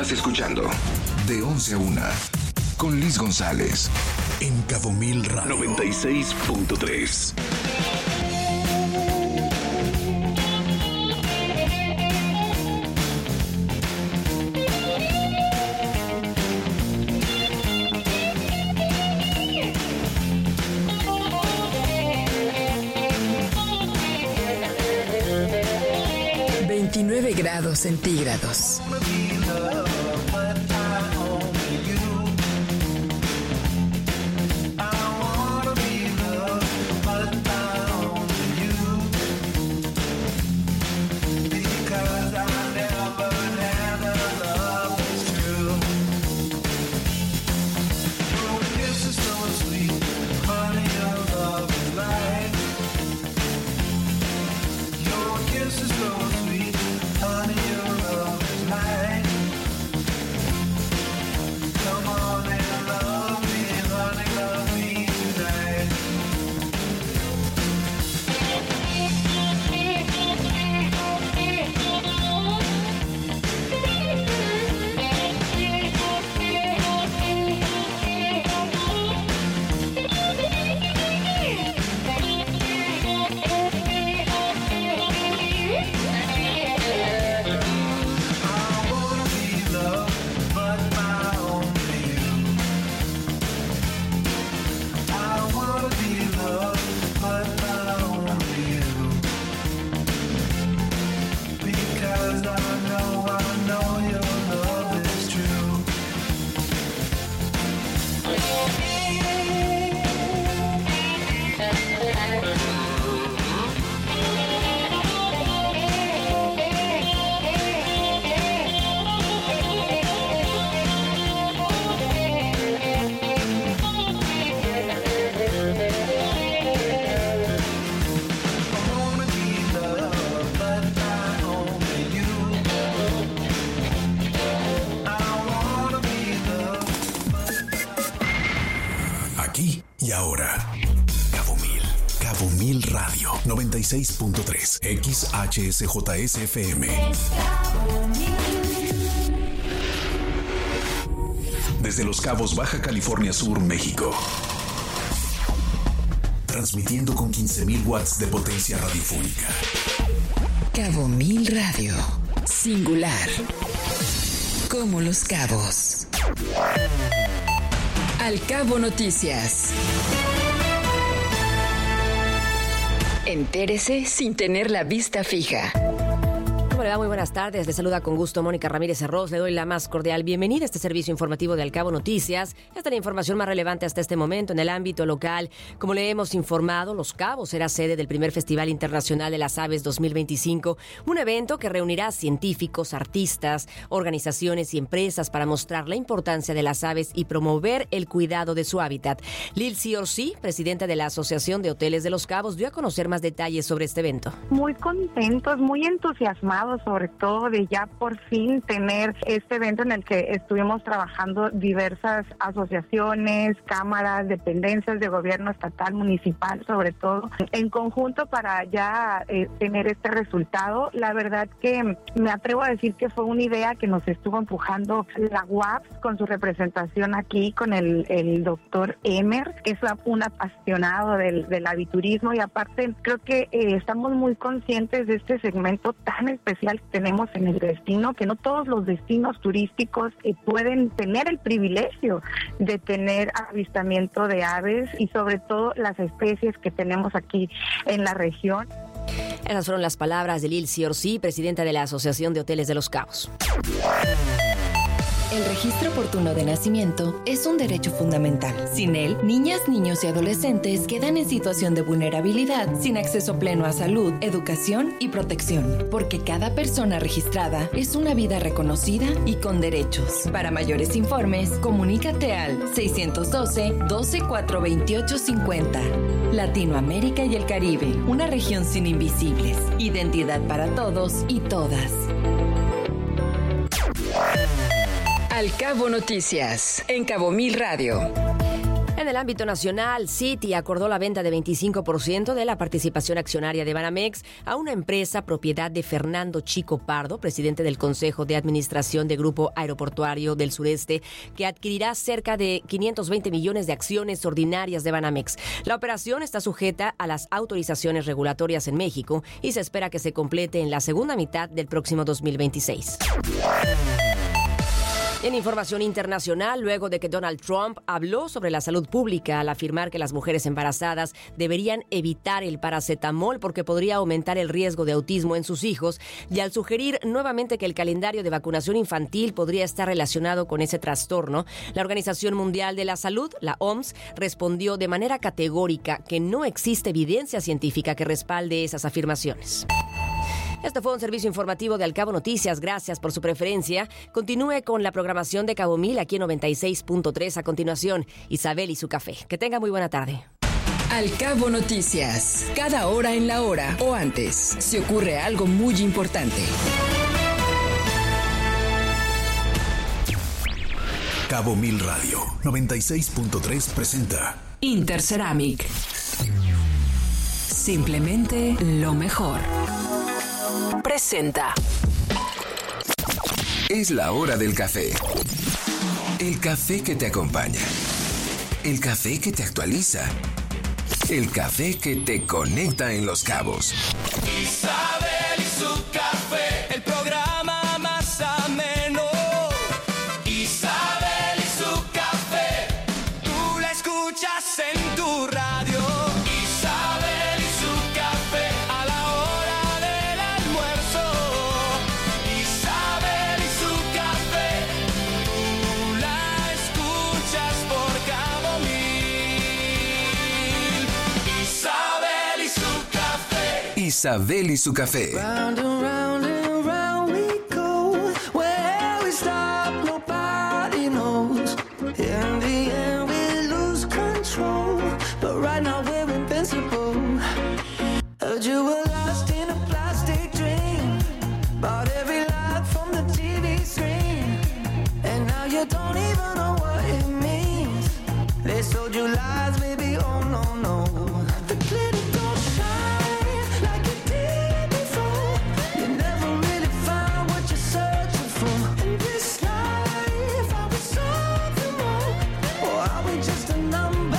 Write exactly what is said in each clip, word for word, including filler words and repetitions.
Estás escuchando De once a una con Liz González en Cabo Mil Radio noventa y seis punto tres. veintinueve grados centígrados. noventa y seis punto tres X H S J S F M. Desde Los Cabos, Baja California Sur, México. Transmitiendo con quince mil watts de potencia radiofónica. Cabo Mil Radio. Singular. Como Los Cabos. Al Cabo Noticias. Entérese sin tener la vista fija. ¿Cómo le va? Muy buenas tardes. Le saluda con gusto Mónica Ramírez Arroz. Le doy la más cordial bienvenida a este servicio informativo de Al Cabo Noticias. Esta es la información más relevante hasta este momento en el ámbito local. Como le hemos informado, Los Cabos será sede del primer Festival Internacional de las Aves dos mil veinticinco, un evento que reunirá científicos, artistas, organizaciones y empresas para mostrar la importancia de las aves y promover el cuidado de su hábitat. Lilcy Orsi, presidenta de la Asociación de Hoteles de Los Cabos, dio a conocer más detalles sobre este evento. Muy contentos, muy entusiasmados, sobre todo de ya por fin tener este evento en el que estuvimos trabajando diversas asociaciones, cámaras, dependencias de gobierno estatal, municipal, sobre todo, en conjunto para ya eh, tener este resultado. La verdad que me atrevo a decir que fue una idea que nos estuvo empujando la U A P con su representación aquí, con el, el doctor Emer, que es un apasionado del, del aviturismo, y aparte creo que eh, estamos muy conscientes de este segmento tan especial que tenemos en el destino, que no todos los destinos turísticos eh, pueden tener el privilegio de tener avistamiento de aves y sobre todo las especies que tenemos aquí en la región. Esas fueron las palabras de Lilcy Orsi, presidenta de la Asociación de Hoteles de Los Cabos. El registro oportuno de nacimiento es un derecho fundamental. Sin él, niñas, niños y adolescentes quedan en situación de vulnerabilidad, sin acceso pleno a salud, educación y protección, porque cada persona registrada es una vida reconocida y con derechos. Para mayores informes, comunícate al seis uno dos, uno dos cuatro dos ocho cinco cero. Latinoamérica y el Caribe, una región sin invisibles. Identidad para todos y todas. Al Cabo Noticias, en Cabo Mil Radio. En el ámbito nacional, Citi acordó la venta de veinticinco por ciento de la participación accionaria de Banamex a una empresa propiedad de Fernando Chico Pardo, presidente del Consejo de Administración de Grupo Aeroportuario del Sureste, que adquirirá cerca de quinientos veinte millones de acciones ordinarias de Banamex. La operación está sujeta a las autorizaciones regulatorias en México y se espera que se complete en la segunda mitad del próximo dos mil veintiséis. En información internacional, luego de que Donald Trump habló sobre la salud pública al afirmar que las mujeres embarazadas deberían evitar el paracetamol porque podría aumentar el riesgo de autismo en sus hijos, y al sugerir nuevamente que el calendario de vacunación infantil podría estar relacionado con ese trastorno, la Organización Mundial de la Salud, la O M S, respondió de manera categórica que no existe evidencia científica que respalde esas afirmaciones. Este fue un servicio informativo de Al Cabo Noticias. Gracias por su preferencia. Continúe con la programación de Cabo Mil aquí en noventa y seis punto tres. A continuación, Isabel y su café. Que tenga muy buena tarde. Al Cabo Noticias. Cada hora en la hora o antes, si ocurre algo muy importante. Cabo Mil Radio noventa y seis punto tres presenta Interceramic. Simplemente lo mejor. Presenta. Es la hora del café. El café que te acompaña. El café que te actualiza. El café que te conecta en Los Cabos. Isabel y su café, el programa más ameno. Isabel y su café, tú la escuchas en tu radio. Isabel y su café, a la hora del almuerzo. Isabel y su café, tú la escuchas por Cabo Mil. Isabel y su café. Isabel y su café. Round and round and round we go. Where we stop, nobody knows. In the end, we lose control. But right now, we're invincible. Heard you were lost in a plastic dream. Bought every lie from the T V screen. And now you don't even know what it means. They sold you lies, baby. Oh, no, no. The glitter don't shine like it did before. You never really find what you're searching for. In this life, are we something more? Or are we just a number?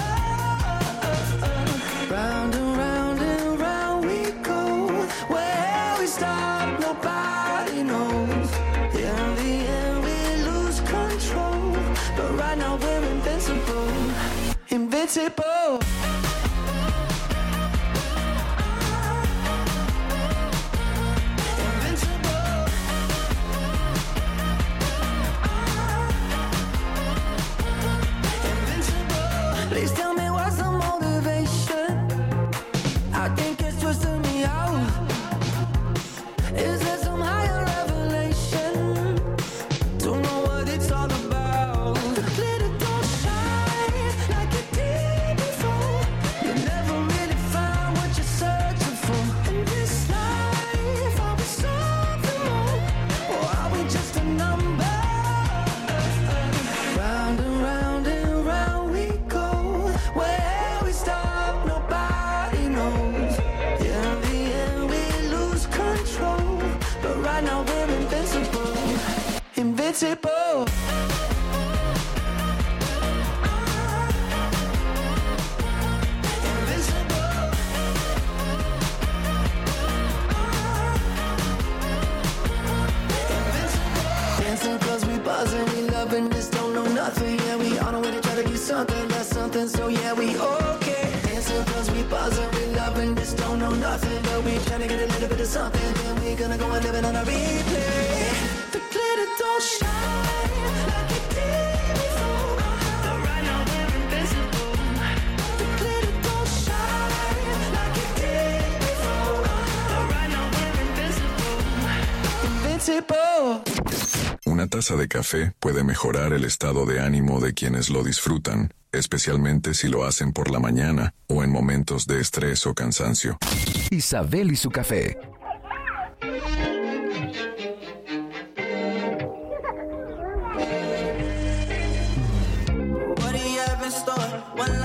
Round and round and round we go. Where we stop, nobody knows. In the end, we lose control. But right now, we're invincible. Invincible. Invincible. Invincible. Please tell me what's the motivation. I think it's twisting me out. Is there some higher revelation to know what it's all about? The glitter don't shine like it did before. You never really find what you're searching for. In this life, are we something more? Or are we just a number? Round and round and round we go. Where we stop, nobody knows. In the end, we lose control. But right now, we're invincible. Invincible. Invincible. Dancing cause we buzzing, we loving this, don't know nothing. Yeah, we on our way to try to be something, that's something, so yeah, we okay. Dancing cause we buzzing, we loving this, don't know nothing. But we trying to get a little bit of something, then we gonna go and live it on a replay. The glitter don't shine like it did before. But right now we're invincible. The glitter don't shine like it did before. But right now we're invincible. Invincible. Una taza de café puede mejorar el estado de ánimo de quienes lo disfrutan, especialmente si lo hacen por la mañana o en momentos de estrés o cansancio. Isabel y su café. What do you have in store? One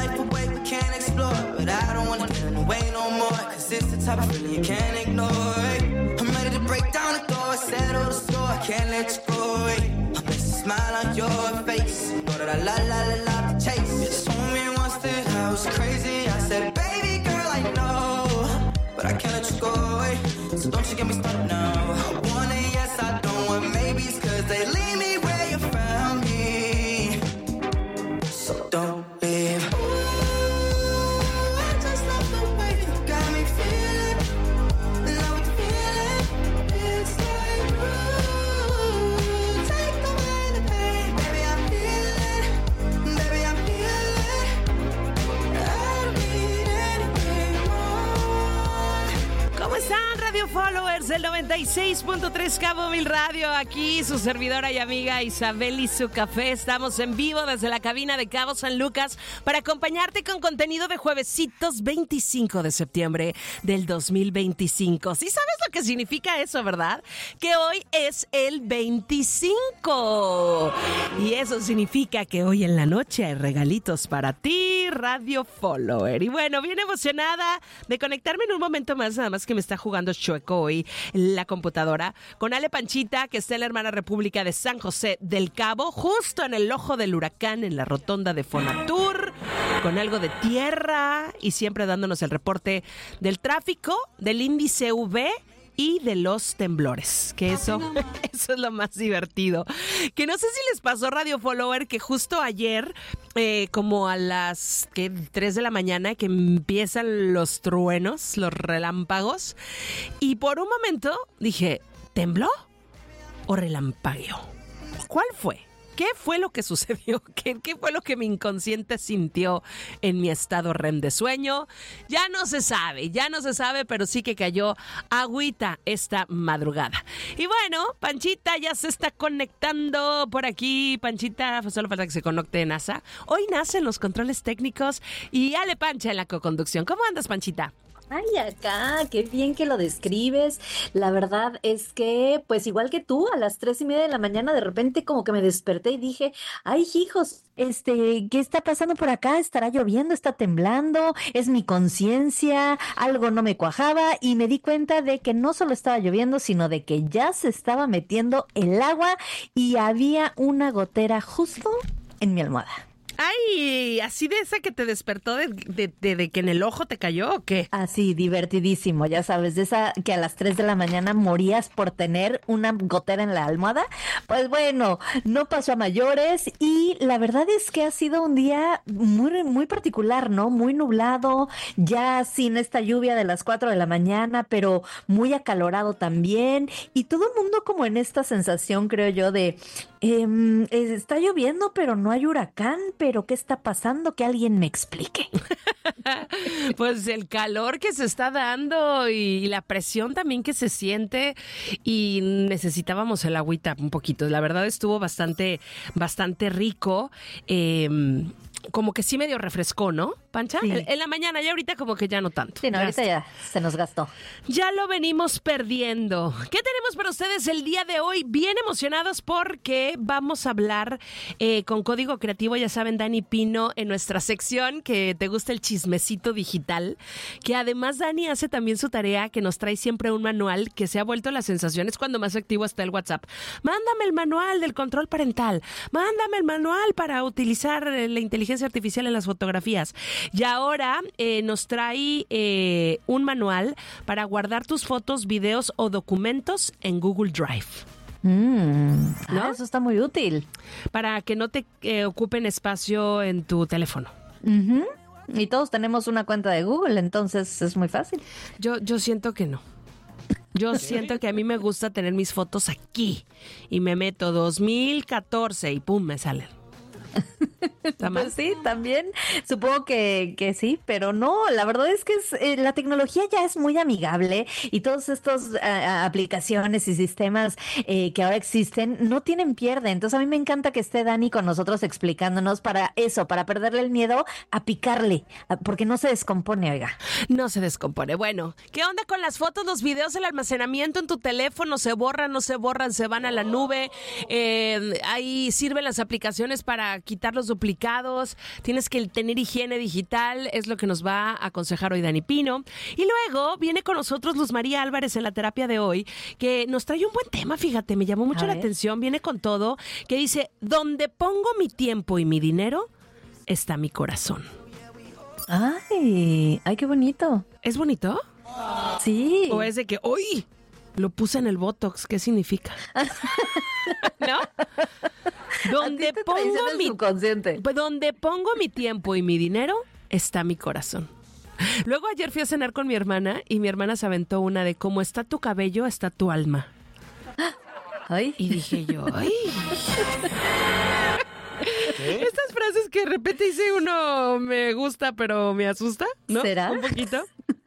type of feeling you can't ignore it. I'm ready to break down the door, settle the score, I can't let you go it. I miss the smile on your face, know that I la la la la chase. You told me once that I was crazy, I said baby girl I know, but I can't let you go it. So don't you get me started now. I want it, yes I don't want maybes, cause they leave me where you found me. So don't leave. Followers del noventa y seis punto tres Cabo Mil Radio, aquí su servidora y amiga Isabel y su café. Estamos en vivo desde la cabina de Cabo San Lucas para acompañarte con contenido de juevesitos veinticinco de septiembre del dos mil veinticinco. ¿Sí sabes lo que significa eso, verdad? Que hoy es el veinticinco. Y eso significa que hoy en la noche hay regalitos para ti, Radio Follower. Y bueno, bien emocionada de conectarme en un momento más, nada más que me está jugando chueco hoy la computadora, con Ale Panchita, que está en la hermana República de San José del Cabo, justo en el ojo del huracán, en la rotonda de Fonatur, con algo de tierra y siempre dándonos el reporte del tráfico, del índice U V y de los temblores, que eso, eso es lo más divertido. Que no sé si les pasó, Radio Follower, que justo ayer, eh, como a las ¿qué? tres de la mañana, que empiezan los truenos, los relámpagos, y por un momento dije, ¿tembló o relampagueó? ¿Cuál fue? ¿Qué fue lo que sucedió? ¿Qué, ¿Qué fue lo que mi inconsciente sintió en mi estado R E M de sueño? Ya no se sabe, ya no se sabe, pero sí que cayó agüita esta madrugada. Y bueno, Panchita ya se está conectando por aquí. Panchita, pues solo falta que se conecte NASA. Hoy nacen los controles técnicos y Ale Pancha en la coconducción. ¿Cómo andas, Panchita? Ay, acá, qué bien que lo describes. La verdad es que, pues igual que tú, a las tres y media de la mañana de repente como que me desperté y dije, ay, hijos, este, ¿qué está pasando por acá? ¿Estará lloviendo? ¿Está temblando? ¿Es mi conciencia? Algo no me cuajaba y me di cuenta de que no solo estaba lloviendo, sino de que ya se estaba metiendo el agua y había una gotera justo en mi almohada. Ay, ¿así de esa que te despertó de, de, de, de que en el ojo te cayó o qué? Así, divertidísimo, ya sabes, de esa que a las tres de la mañana morías por tener una gotera en la almohada. Pues bueno, no pasó a mayores y la verdad es que ha sido un día muy, muy particular, ¿no? Muy nublado, ya sin esta lluvia de las cuatro de la mañana, pero muy acalorado también. Y todo el mundo como en esta sensación, creo yo, de eh, está lloviendo, pero no hay huracán, pero ¿pero qué está pasando? Que alguien me explique. Pues el calor que se está dando y la presión también que se siente y necesitábamos el agüita un poquito. La verdad estuvo bastante, bastante rico. Eh, como que sí medio refrescó, ¿no, Pancha? Sí. En, en la mañana, ya ahorita como que ya no tanto. Sí, no, ahorita ya se nos gastó. Ya lo venimos perdiendo. ¿Qué tenemos para ustedes el día de hoy? Bien emocionados porque vamos a hablar eh, con Código Creativo, ya saben, Dani Pino, en nuestra sección que te gusta el chismecito digital, que además Dani hace también su tarea, que nos trae siempre un manual que se ha vuelto la sensación, es cuando más activo está el WhatsApp. Mándame el manual del control parental, mándame el manual para utilizar la inteligencia artificial en las fotografías. Y ahora eh, nos trae eh, un manual para guardar tus fotos, videos o documentos en Google Drive. Mm, ¿no? Ah, eso está muy útil. Para que no te eh, ocupen espacio en tu teléfono. Uh-huh. Y todos tenemos una cuenta de Google, entonces es muy fácil. Yo, yo siento que no. Yo siento que a mí me gusta tener mis fotos aquí. Y me meto dos mil catorce y pum, me salen. Pues sí, también supongo que, que sí, pero no, la verdad es que es, eh, la tecnología ya es muy amigable y todas estas uh, aplicaciones y sistemas eh, que ahora existen no tienen pierde. Entonces a mí me encanta que esté Dani con nosotros explicándonos para eso, para perderle el miedo a picarle, porque no se descompone, oiga. No se descompone. Bueno, ¿qué onda con las fotos, los videos, el almacenamiento en tu teléfono? ¿Se borran, no se borran, se van a la nube? Eh, ahí sirven las aplicaciones para quitar los duplicados complicados, tienes que tener higiene digital, es lo que nos va a aconsejar hoy Dani Pino. Y luego viene con nosotros Luz María Álvarez en la terapia de hoy, que nos trae un buen tema, fíjate, me llamó mucho la atención, viene con todo, que dice, donde pongo mi tiempo y mi dinero, está mi corazón. Ay, ay, qué bonito. ¿Es bonito? Sí. O es de que, ¡uy! Lo puse en el Botox, ¿qué significa? ¿No? Donde pongo mi subconsciente. Donde pongo mi tiempo y mi dinero, está mi corazón. Luego ayer fui a cenar con mi hermana y mi hermana se aventó una de cómo está tu cabello, está tu alma. Ay. Y dije yo, ¡ay! ¿Qué? Estas frases que de repente dice uno me gusta pero me asusta, ¿no? ¿Será? Un poquito.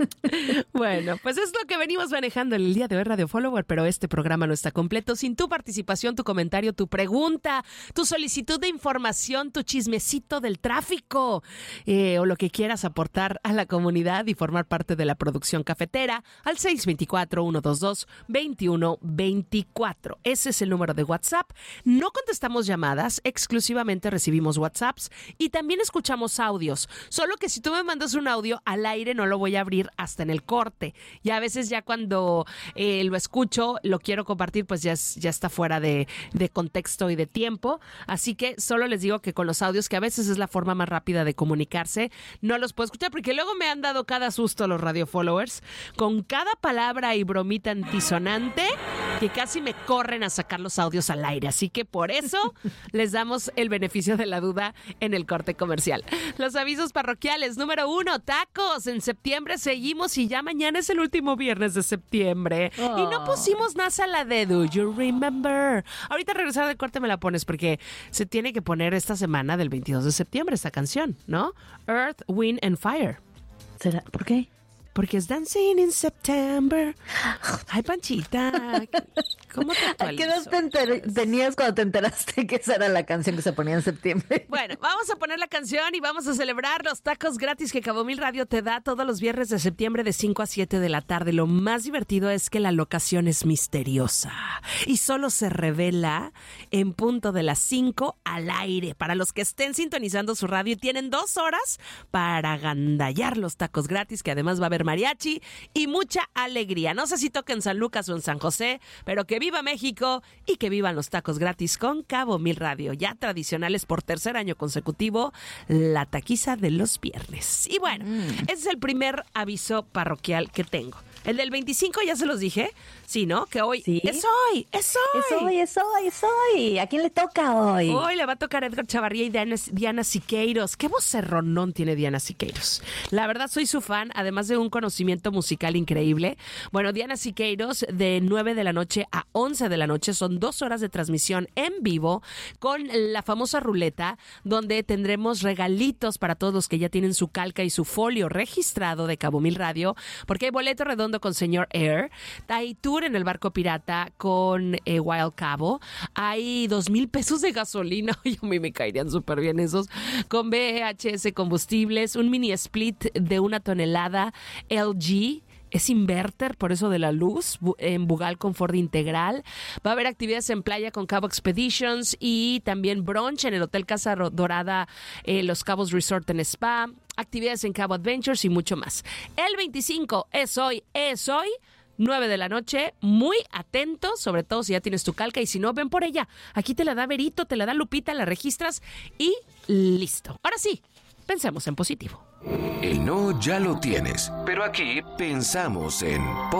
Bueno, pues es lo que venimos manejando el día de hoy, Radio Follower, pero este programa no está completo sin tu participación, tu comentario, tu pregunta, tu solicitud de información, tu chismecito del tráfico eh, o lo que quieras aportar a la comunidad y formar parte de la producción cafetera al seis dos cuatro, uno dos dos, dos uno dos cuatro. Ese es el número de WhatsApp. No contestamos llamadas, exclusivamente recibimos WhatsApps y también escuchamos audios. Solo que si tú me mandas un audio al aire no lo voy a abrir hasta en el corte. Y a veces ya cuando eh, lo escucho, lo quiero compartir, pues ya, es, ya está fuera de, de contexto y de tiempo. Así que solo les digo que con los audios, que a veces es la forma más rápida de comunicarse, no los puedo escuchar porque luego me han dado cada susto los radio followers con cada palabra y bromita antisonante que casi me corren a sacar los audios al aire. Así que por eso les damos el beneficio de la duda en el corte comercial. Los avisos parroquiales. Número uno, tacos. En septiembre seguimos y ya mañana es el último viernes de septiembre. Oh. Y no pusimos nada a la de Do You Remember. Ahorita regresar del corte me la pones porque se tiene que poner esta semana del veintidós de septiembre esta canción, ¿no? Earth, Wind and Fire. ¿Será? ¿Por qué? Porque es Dancing in September. Ay, Panchita, ¿cómo te actualizo? ¿Qué edad te enter- tenías cuando te enteraste que esa era la canción que se ponía en septiembre? Bueno, vamos a poner la canción y vamos a celebrar los tacos gratis que Cabo Mil Radio te da todos los viernes de septiembre de cinco a siete de la tarde. Lo más divertido es que la locación es misteriosa y solo se revela en punto de las cinco al aire. Para los que estén sintonizando su radio, tienen dos horas para agandallar los tacos gratis, que además va a haber mariachi y mucha alegría. No sé si toca en San Lucas o en San José, pero que viva México y que vivan los tacos gratis con Cabo Mil Radio. Ya tradicionales por tercer año consecutivo, la taquiza de los viernes. Y bueno, mm. ese es el primer aviso parroquial que tengo. El del veinticinco ya se los dije, sí, ¿no? Que hoy ¿Sí? es hoy, es hoy. Es hoy, es hoy, es hoy. ¿A quién le toca hoy? Hoy le va a tocar a Edgar Chavarría y Diana, Diana Siqueiros. Qué vocerronón tiene Diana Siqueiros. La verdad soy su fan, además de un conocimiento musical increíble. Bueno, Diana Siqueiros de nueve de la noche a once de la noche son dos horas de transmisión en vivo con la famosa ruleta, donde tendremos regalitos para todos los que ya tienen su calca y su folio registrado de Cabo Mil Radio, porque hay boleto redondo con Señor Air, hay tour en el barco pirata con eh, Wild Cabo, hay dos mil pesos de gasolina, y a mí me caerían súper bien esos, con B H S Combustibles, un mini split de una tonelada L G, es inverter, por eso de la luz, en Bugal con Ford Integral. Va a haber actividades en playa con Cabo Expeditions y también brunch en el Hotel Casa Dorada, eh, Los Cabos Resort and Spa, actividades en Cabo Adventures y mucho más. El veinticinco es hoy, es hoy, nueve de la noche, muy atento, sobre todo si ya tienes tu calca y si no, ven por ella. Aquí te la da Verito, te la da Lupita, la registras y listo. Ahora sí, pensemos en positivo. El no ya lo tienes, pero aquí pensamos en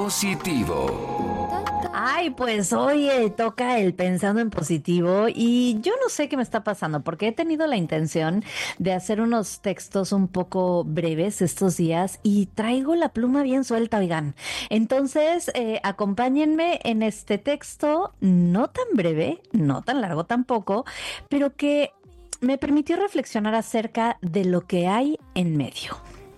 positivo. Ay, pues hoy eh, toca el pensando en positivo y yo no sé qué me está pasando porque he tenido la intención de hacer unos textos un poco breves estos días y traigo la pluma bien suelta, oigan. Entonces, eh, acompáñenme en este texto no tan breve, no tan largo tampoco, pero que me permitió reflexionar acerca de lo que hay en medio.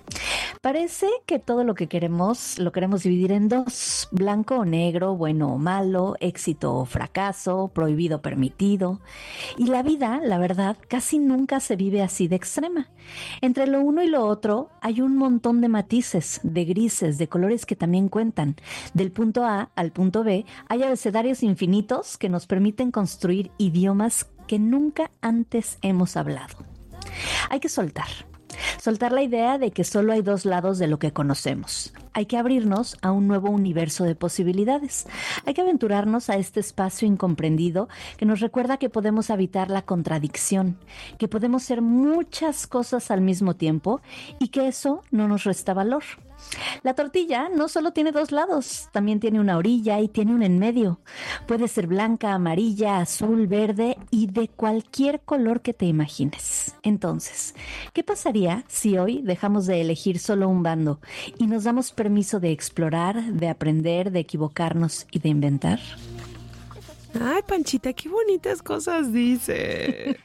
Parece que todo lo que queremos lo queremos dividir en dos: blanco o negro, bueno o malo, éxito o fracaso, prohibido o permitido. Y la vida, la verdad, casi nunca se vive así de extrema. Entre lo uno y lo otro hay un montón de matices, de grises, de colores que también cuentan. Del punto A al punto B hay abecedarios infinitos que nos permiten construir idiomas que nunca antes hemos hablado. Hay que soltar. Soltar la idea de que solo hay dos lados de lo que conocemos. Hay que abrirnos a un nuevo universo de posibilidades. Hay que aventurarnos a este espacio incomprendido que nos recuerda que podemos habitar la contradicción, que podemos ser muchas cosas al mismo tiempo y que eso no nos resta valor. La tortilla no solo tiene dos lados, también tiene una orilla y tiene un en medio. Puede ser blanca, amarilla, azul, verde y de cualquier color que te imagines. Entonces, ¿qué pasaría si hoy dejamos de elegir solo un bando y nos damos permiso de explorar, de aprender, de equivocarnos y de inventar? Ay, Panchita, qué bonitas cosas dices.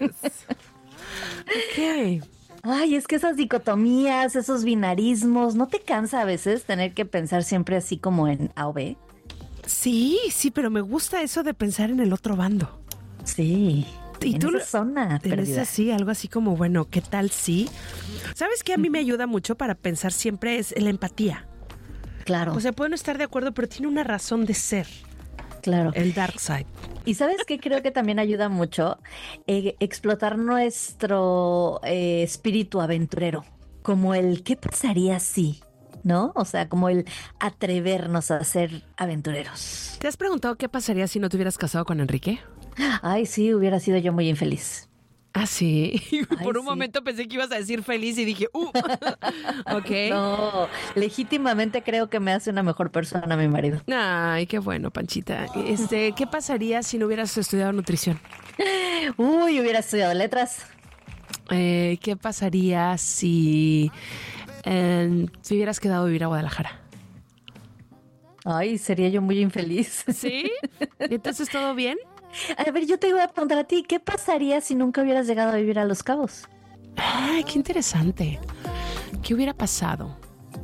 Ok. Ay, es que esas dicotomías, esos binarismos, ¿no te cansa a veces tener que pensar siempre así como en A o B? Sí, sí, pero me gusta eso de pensar en el otro bando. Sí. Y tú esa zona tienes perdida. así, algo así como, bueno, ¿qué tal si? ¿Sabes qué a mí me ayuda mucho para pensar siempre es la empatía? Claro. O sea, puedo no estar de acuerdo, pero tiene una razón de ser. Claro. El dark side. Y ¿sabes qué? Creo que también ayuda mucho eh, explotar nuestro eh, espíritu aventurero, como el ¿qué pasaría si? ¿No? O sea, como el atrevernos a ser aventureros. ¿Te has preguntado qué pasaría si no te hubieras casado con Enrique? Ay, sí, hubiera sido yo muy infeliz. Ah, sí. Ay, Por un sí. momento pensé que ibas a decir feliz y dije, uh, ok. No, legítimamente creo que me hace una mejor persona mi marido. Ay, qué bueno, Panchita. Este, ¿qué pasaría si no hubieras estudiado nutrición? Uy, hubiera estudiado letras. Eh, ¿Qué pasaría si eh, te hubieras quedado a vivir a Guadalajara? Ay, sería yo muy infeliz. ¿Sí? ¿Y entonces todo bien? A ver, yo te iba a preguntar a ti, ¿qué pasaría si nunca hubieras llegado a vivir a Los Cabos? Ay, qué interesante. ¿Qué hubiera pasado?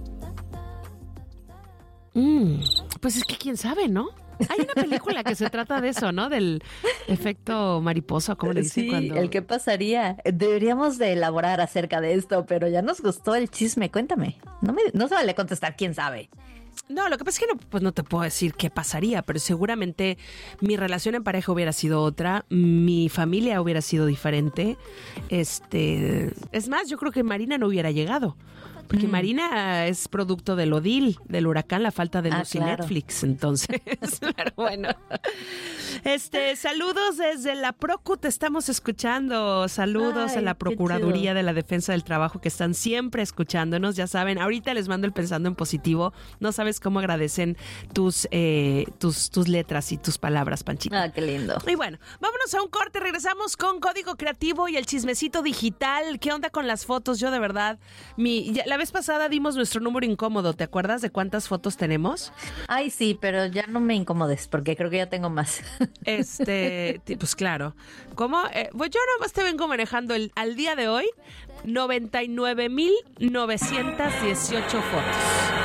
Mm, pues es que quién sabe, ¿no? Hay una película que se trata de eso, ¿no? Del efecto mariposa, ¿cómo le dicen Sí, cuando...? el qué pasaría. Deberíamos de elaborar acerca de esto, pero ya nos gustó el chisme. Cuéntame. No, me, no se vale contestar quién sabe. No, lo que pasa es que no, pues no te puedo decir qué pasaría, pero seguramente mi relación en pareja hubiera sido otra, mi familia hubiera sido diferente. Este, es más, yo creo que Marina no hubiera llegado. Porque mm. Marina es producto del Odil, del huracán, la falta de luz ah, y claro. Netflix. Entonces, pero bueno. Este, saludos desde la Procu, te estamos escuchando. Saludos Ay, a la Procuraduría de la Defensa del Trabajo que están siempre escuchándonos. Ya saben, ahorita les mando el Pensando en Positivo. No sabes cómo agradecen tus, eh, tus, tus letras y tus palabras, Panchita. Ah, qué lindo. Y bueno, vámonos a un corte. Regresamos con Código Creativo y el chismecito digital. ¿Qué onda con las fotos? Yo de verdad, mi... Ya, la La vez pasada dimos nuestro número incómodo, ¿te acuerdas de cuántas fotos tenemos? Ay, sí, pero ya no me incomodes, porque creo que ya tengo más. Este, pues claro. ¿Cómo? Eh, pues yo nomás te vengo manejando el, al día de hoy noventa y nueve mil novecientas dieciocho fotos.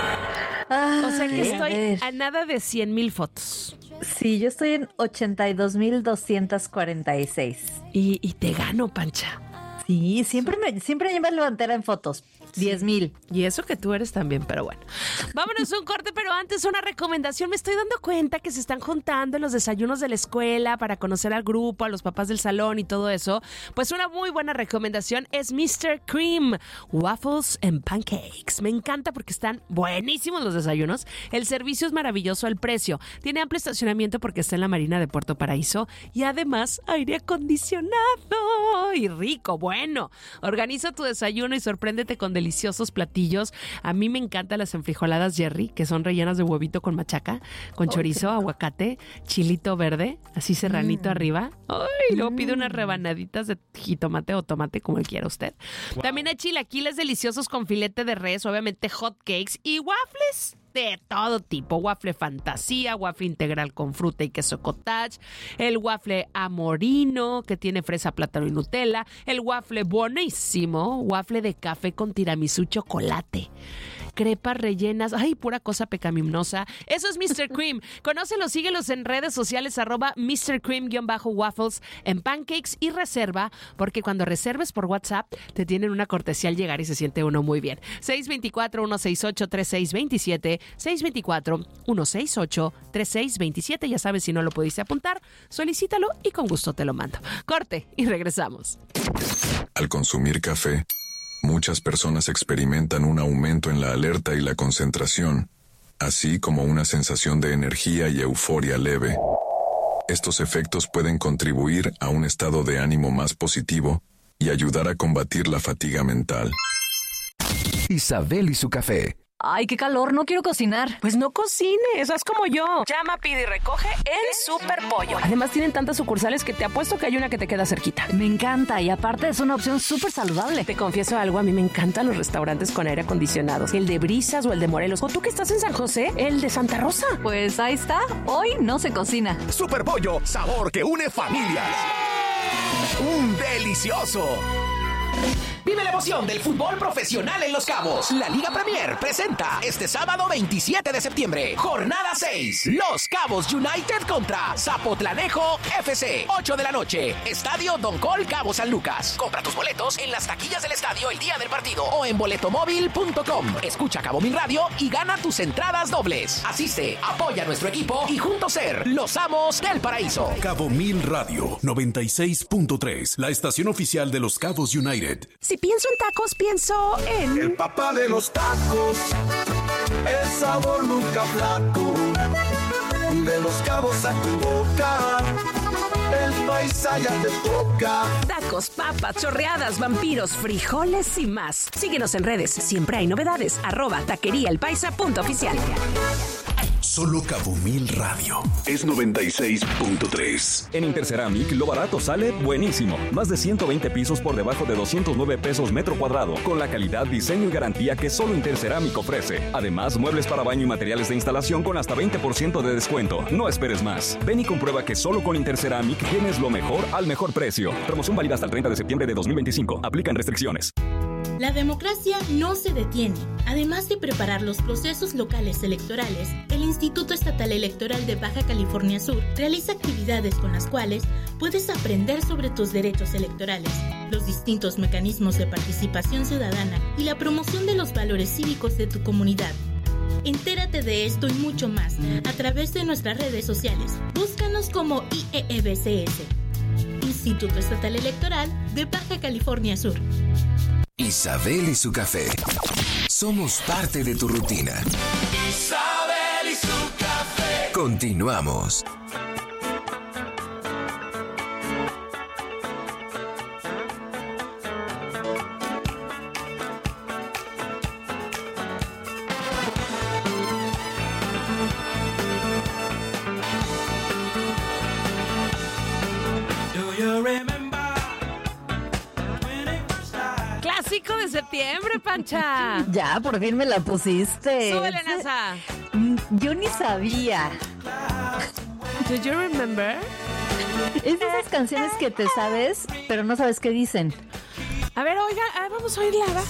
Ay, o sea que estoy a, a nada de cien mil fotos. Sí, yo estoy en ochenta y dos mil doscientos cuarenta y seis. Y, y te gano, Pancha. Sí, siempre me, siempre me levanté en fotos. diez mil. Y eso que tú eres también, pero bueno. Vámonos a un corte, pero antes una recomendación. Me estoy dando cuenta que se están juntando en los desayunos de la escuela para conocer al grupo, a los papás del salón y todo eso. Pues una muy buena recomendación es mister Cream Waffles and Pancakes. Me encanta porque están buenísimos los desayunos. El servicio es maravilloso, el precio. Tiene amplio estacionamiento porque está en la Marina de Puerto Paraíso y además aire acondicionado y rico. Bueno, organiza tu desayuno y sorpréndete con deliciosos platillos. A mí me encantan las enfrijoladas Jerry, que son rellenas de huevito con machaca, con oh, chorizo, aguacate, chilito verde, así serranito mm. arriba. Ay, luego mm. pide unas rebanaditas de jitomate o tomate, como él quiera usted. Wow. También hay chilaquiles deliciosos con filete de res, obviamente hot cakes y waffles de todo tipo. Waffle fantasía, waffle integral con fruta y queso cottage, el waffle amorino que tiene fresa, plátano y Nutella, el waffle buenísimo, waffle de café con tiramisú chocolate. crepas rellenas, ay, pura cosa pecaminosa. Eso es míster Cream. Conócelos, síguelos en redes sociales, arroba míster Cream-waffles en Pancakes y reserva, porque cuando reserves por WhatsApp te tienen una cortesía al llegar y se siente uno muy bien. seis dos cuatro, uno seis ocho, tres seis dos siete, seis dos cuatro, uno seis ocho, tres seis dos siete. Ya sabes, si no lo pudiste apuntar, solicítalo y con gusto te lo mando. Corte y regresamos. Al consumir café, muchas personas experimentan un aumento en la alerta y la concentración, así como una sensación de energía y euforia leve. Estos efectos pueden contribuir a un estado de ánimo más positivo y ayudar a combatir la fatiga mental. Isabel y su café. Ay, qué calor, no quiero cocinar. Pues no cocines, haz como yo. Llama, pide y recoge en Super Pollo. Además tienen tantas sucursales que te apuesto que hay una que te queda cerquita. Me encanta y aparte es una opción súper saludable. Te confieso algo, a mí me encantan los restaurantes con aire acondicionado. El de Brisas o el de Morelos. O tú que estás en San José, el de Santa Rosa. Pues ahí está, hoy no se cocina. Super Pollo, sabor que une familias. ¡Un delicioso! Vive la emoción del fútbol profesional en Los Cabos. La Liga Premier presenta este sábado veintisiete de septiembre. Jornada seis. Los Cabos United contra Zapotlanejo F C. ocho de la noche. Estadio Don Col Cabo San Lucas. Compra tus boletos en las taquillas del estadio el día del partido o en boletomóvil punto com. Escucha Cabo Mil Radio y gana tus entradas dobles. Asiste, apoya a nuestro equipo y juntos ser los amos del paraíso. Cabo Mil Radio noventa y seis punto tres. La estación oficial de Los Cabos United. Si pienso en tacos, pienso en... El papá de los tacos, el sabor nunca flaco, de Los Cabos a tu boca, el paisa ya te toca. Tacos, papas, chorreadas, vampiros, frijoles y más. Síguenos en redes, siempre hay novedades. Arroba taquería el paisa punto oficial. Solo Cabo Mil Radio es noventa y seis punto tres. En Interceramic lo barato sale buenísimo. Más de ciento veinte pisos por debajo de doscientos nueve pesos metro cuadrado, con la calidad, diseño y garantía que solo Interceramic ofrece. Además, muebles para baño y materiales de instalación con hasta veinte por ciento de descuento. No esperes más. Ven y comprueba que solo con Interceramic tienes lo mejor al mejor precio. Promoción válida hasta el treinta de septiembre de dos mil veinticinco. Aplican restricciones. La democracia no se detiene. Además de preparar los procesos locales electorales, el Instituto Estatal Electoral de Baja California Sur realiza actividades con las cuales puedes aprender sobre tus derechos electorales, los distintos mecanismos de participación ciudadana y la promoción de los valores cívicos de tu comunidad. Entérate de esto y mucho más a través de nuestras redes sociales. Búscanos como I E E B C S, Instituto Estatal Electoral de Baja California Sur. Isabel y su café. Somos parte de tu rutina. Isabel y su café. Continuamos. Clásico de septiembre, Pancha. Ya, por fin me la pusiste. Súbele, Nasa. Yo ni sabía. Do you remember? Es de esas canciones que te sabes, pero no sabes qué dicen. A ver, oiga, a ver, vamos a oírla, ¿va?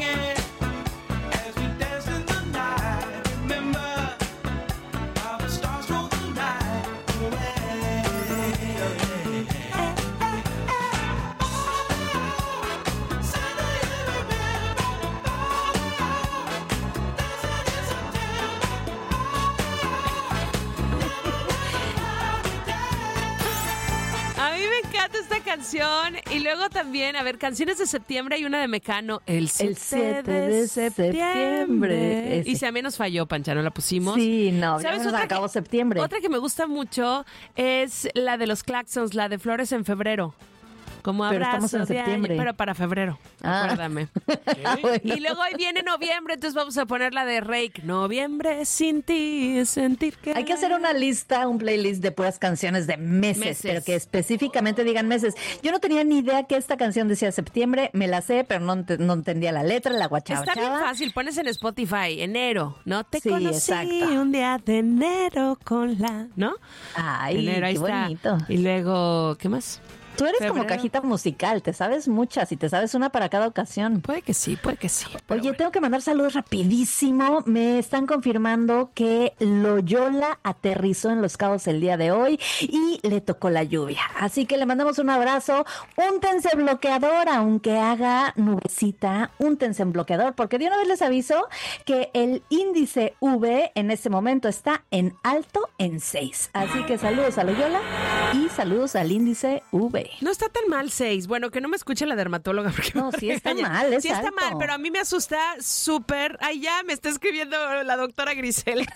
Esta canción y luego también, a ver, canciones de septiembre, hay una de Mecano, el siete de septiembre. Ese. Y si a mí nos falló, Pancha, no la pusimos. Sí, no, ya ¿Sabes nos otra acabó que, septiembre. Otra que me gusta mucho es la de los Claxons, la de Flores en febrero. Como pero abrazo estamos en de septiembre. año, pero para febrero, ah. acuérdame. Ah, bueno. Y luego ahí viene noviembre, entonces vamos a poner la de Rake. Noviembre sin ti, sentir que... Hay que hacer una lista, un playlist de puras canciones de meses, meses, pero que específicamente digan meses. Yo no tenía ni idea que esta canción decía septiembre, me la sé, pero no, no entendía la letra, la guachaba. Está bien fácil, pones en Spotify, enero, ¿no? Te sí, conocí exacto. un día de enero con la... ¿No? Ay, enero, ahí qué está. bonito. Y luego, ¿qué más? Tú eres febrero. como cajita musical, te sabes muchas y te sabes una para cada ocasión. Puede que sí, puede que sí. Oye, bueno. tengo que mandar saludos rapidísimo. Me están confirmando que Loyola aterrizó en Los Cabos el día de hoy y le tocó la lluvia. Así que le mandamos un abrazo. Úntense bloqueador, aunque haga nubecita, úntense en bloqueador, porque de una vez les aviso que el índice V en este momento está en alto en seis. Así que saludos a Loyola y saludos al índice V. No está tan mal seis. Bueno, que no me escuche la dermatóloga. Porque no, sí está mal, es Sí está alto. mal, pero a mí me asusta súper. Ay, ya me está escribiendo la doctora Grisela.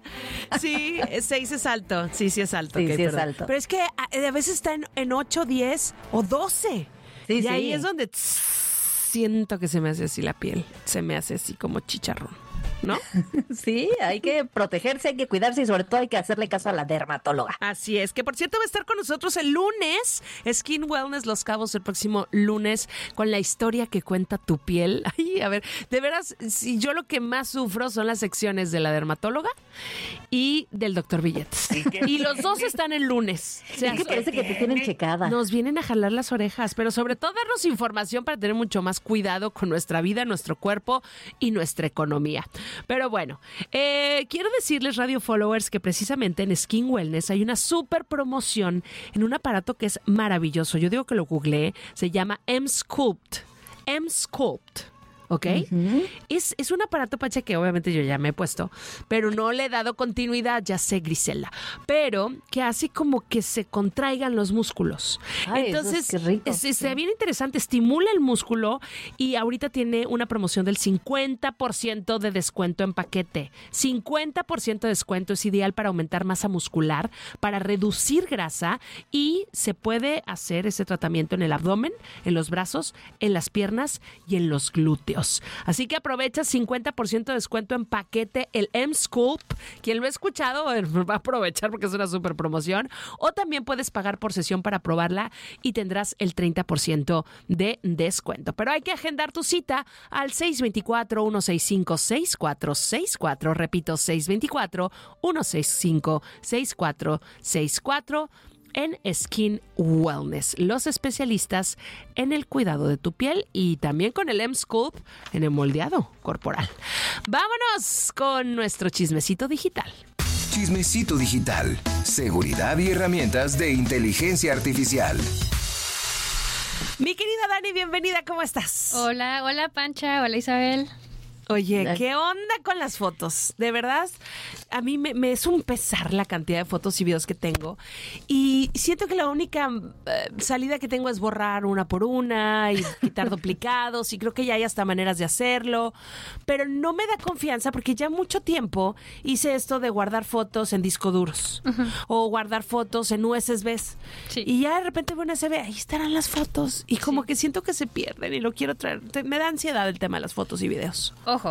Sí, seis es alto. Sí, sí es alto. Sí, okay, sí perdón. es alto. Pero es que a, a veces está en, en ocho, diez o doce. Sí, y sí. ahí es donde tss, siento que se me hace así la piel. Se me hace así como chicharrón, ¿no? Sí, hay que protegerse, hay que cuidarse y sobre todo hay que hacerle caso a la dermatóloga. Así es, que por cierto va a estar con nosotros el lunes, Skin Wellness Los Cabos, el próximo lunes, con la historia que cuenta tu piel. Ay, a ver, de veras, si yo lo que más sufro son las secciones de la dermatóloga y del doctor Billetes. Y los dos están el lunes. O sea, es que parece que te tienen checada. Nos vienen a jalar las orejas, pero sobre todo darnos información para tener mucho más cuidado con nuestra vida, nuestro cuerpo y nuestra economía. Pero bueno, eh, quiero decirles, Radio Followers, que precisamente en Skin Wellness hay una súper promoción en un aparato que es maravilloso. Yo digo que lo googleé, se llama M-Sculpt. M-Sculpt. ¿Ok? Uh-huh. Es, es un aparato, Pacha, que obviamente yo ya me he puesto, pero no le he dado continuidad, ya sé, Grisela, pero que hace como que se contraigan los músculos. Ay, entonces, eso es, qué rico. es, es sí. bien interesante, estimula el músculo y ahorita tiene una promoción del cincuenta por ciento de descuento en paquete. cincuenta por ciento de descuento es ideal para aumentar masa muscular, para reducir grasa y se puede hacer ese tratamiento en el abdomen, en los brazos, en las piernas y en los glúteos. Así que aprovecha cincuenta por ciento de descuento en paquete el M-Sculpt. Quien lo ha escuchado va a aprovechar porque es una super promoción. O también puedes pagar por sesión para probarla y tendrás el treinta por ciento de descuento. Pero hay que agendar tu cita al seis dos cuatro, uno seis cinco, seis cuatro seis cuatro. Repito, seis dos cuatro, uno seis cinco, seis cuatro seis cuatro. En Skin Wellness, los especialistas en el cuidado de tu piel y también con el M-Sculpt en el moldeado corporal. Vámonos con nuestro chismecito digital. Chismecito digital, seguridad y herramientas de inteligencia artificial. Mi querida Dani, bienvenida, ¿cómo estás? Hola, hola Pancha, hola Isabel. Oye, ¿qué onda con las fotos? De verdad, a mí me, me es un pesar la cantidad de fotos y videos que tengo. Y siento que la única eh, salida que tengo es borrar una por una y quitar duplicados. Y creo que ya hay hasta maneras de hacerlo. Pero no me da confianza porque ya mucho tiempo hice esto de guardar fotos en disco duros. Uh-huh. O guardar fotos en U S Bs. Sí. Y ya de repente veo una U S B, ahí estarán las fotos. Y como sí. que siento que se pierden y lo quiero traer. Me da ansiedad el tema de las fotos y videos. Ojo,